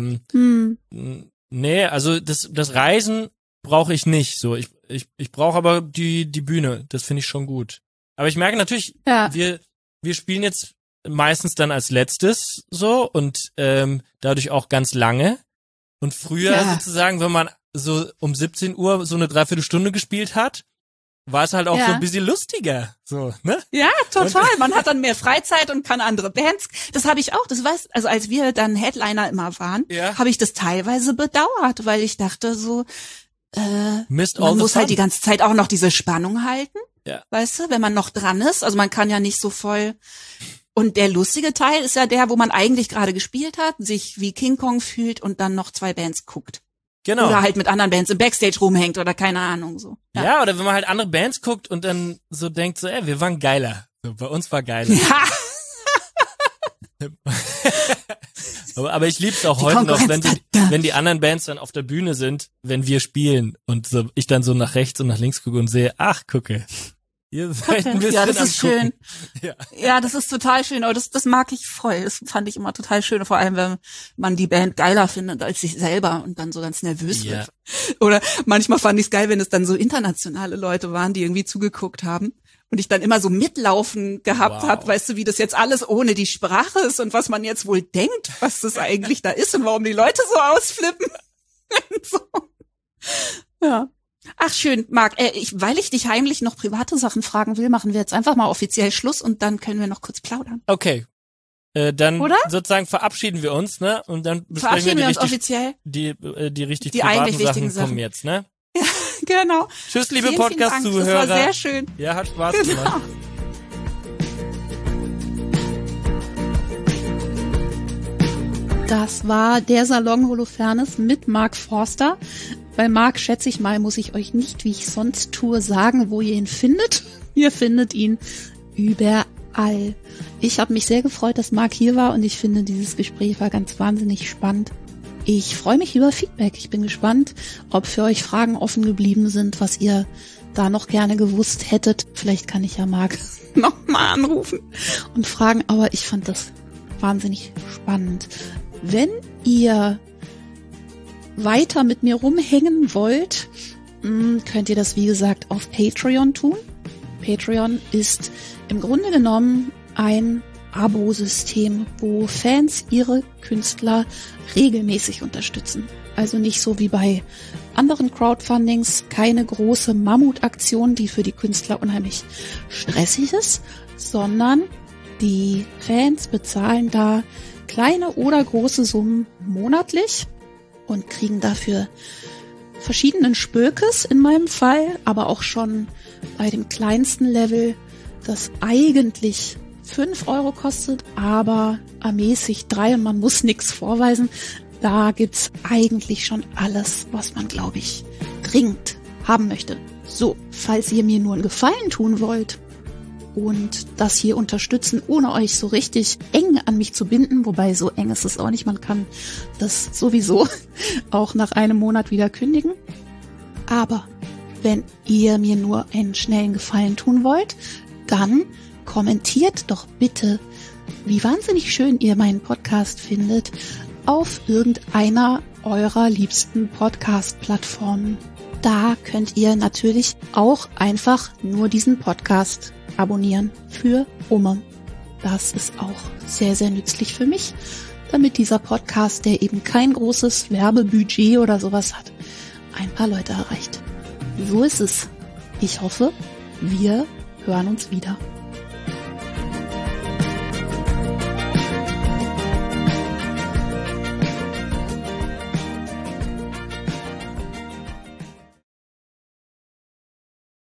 C: nee, also das Reisen brauche ich nicht. So, ich brauche aber die Bühne. Das finde ich schon gut. Aber ich merke natürlich, wir spielen jetzt meistens dann als letztes so und dadurch auch ganz lange. Und früher sozusagen, wenn man so um 17 Uhr so eine Dreiviertelstunde gespielt hat, war es halt auch so ein bisschen lustiger, so, ne?
B: Ja, total. Man hat dann mehr Freizeit und kann andere Bands. Das habe ich auch. Also als wir dann Headliner immer waren, habe ich das teilweise bedauert, weil ich dachte so, man muss halt die ganze Zeit auch noch diese Spannung halten. Ja. Weißt du, wenn man noch dran ist. Also man kann ja nicht so voll. Und der lustige Teil ist ja der, wo man eigentlich gerade gespielt hat, sich wie King Kong fühlt und dann noch 2 Bands guckt.
C: Genau.
B: Oder halt mit anderen Bands im Backstage rumhängt oder keine Ahnung so.
C: Ja, oder wenn man halt andere Bands guckt und dann so denkt so, wir waren geiler. So, bei uns war geiler.
B: Ja.
C: aber ich lieb's auch heute noch, wenn die anderen Bands dann auf der Bühne sind, wenn wir spielen und so ich dann so nach rechts und nach links gucke und sehe, ach, gucke. Ihr seid ein bisschen
B: ja, das ist schön.
C: Ja.
B: Ja, das ist total schön. Aber das mag ich voll. Das fand ich immer total schön. Vor allem, wenn man die Band geiler findet als sich selber und dann so ganz nervös wird. Oder manchmal fand ich es geil, wenn es dann so internationale Leute waren, die irgendwie zugeguckt haben. Und ich dann immer so mitlaufen gehabt habe, weißt du, wie das jetzt alles ohne die Sprache ist und was man jetzt wohl denkt, was das eigentlich da ist und warum die Leute so ausflippen. So. Ja. Ach schön, Marc, weil ich dich heimlich noch private Sachen fragen will, machen wir jetzt einfach mal offiziell Schluss und dann können wir noch kurz plaudern.
C: Okay. Dann sozusagen verabschieden wir uns, ne? Und dann besprechen wir die richtig privaten Sachen kommen jetzt, ne?
B: Ja, genau.
C: Tschüss, liebe Podcast-Zuhörer.
B: Das war sehr schön.
C: Ja, hat Spaß gemacht.
B: Das war der Salon Holofernes mit Marc Forster. Bei Marc, schätze ich mal, muss ich euch nicht, wie ich sonst tue, sagen, wo ihr ihn findet. Ihr findet ihn überall. Ich habe mich sehr gefreut, dass Marc hier war und ich finde, dieses Gespräch war ganz wahnsinnig spannend. Ich freue mich über Feedback. Ich bin gespannt, ob für euch Fragen offen geblieben sind, was ihr da noch gerne gewusst hättet. Vielleicht kann ich ja Marc nochmal anrufen und fragen, aber ich fand das wahnsinnig spannend. Wenn ihr weiter mit mir rumhängen wollt, könnt ihr das, wie gesagt, auf Patreon tun. Patreon ist im Grunde genommen ein Abo-System, wo Fans ihre Künstler regelmäßig unterstützen. Also nicht so wie bei anderen Crowdfundings, keine große Mammutaktion, die für die Künstler unheimlich stressig ist, sondern die Fans bezahlen da kleine oder große Summen monatlich und kriegen dafür verschiedenen Spökes in meinem Fall, aber auch schon bei dem kleinsten Level, das eigentlich 5 Euro kostet, aber ermäßigt 3 und man muss nichts vorweisen. Da gibt's eigentlich schon alles, was man, glaube ich, dringend haben möchte. So, falls ihr mir nur einen Gefallen tun wollt und das hier unterstützen, ohne euch so richtig eng an mich zu binden, wobei so eng ist es auch nicht, man kann das sowieso auch nach einem Monat wieder kündigen. Aber wenn ihr mir nur einen schnellen Gefallen tun wollt, dann kommentiert doch bitte, wie wahnsinnig schön ihr meinen Podcast findet, auf irgendeiner eurer liebsten Podcast-Plattformen. Da könnt ihr natürlich auch einfach nur diesen Podcast abonnieren für Umme. Das ist auch sehr, sehr nützlich für mich, damit dieser Podcast, der eben kein großes Werbebudget oder sowas hat, ein paar Leute erreicht. So ist es. Ich hoffe, wir hören uns wieder.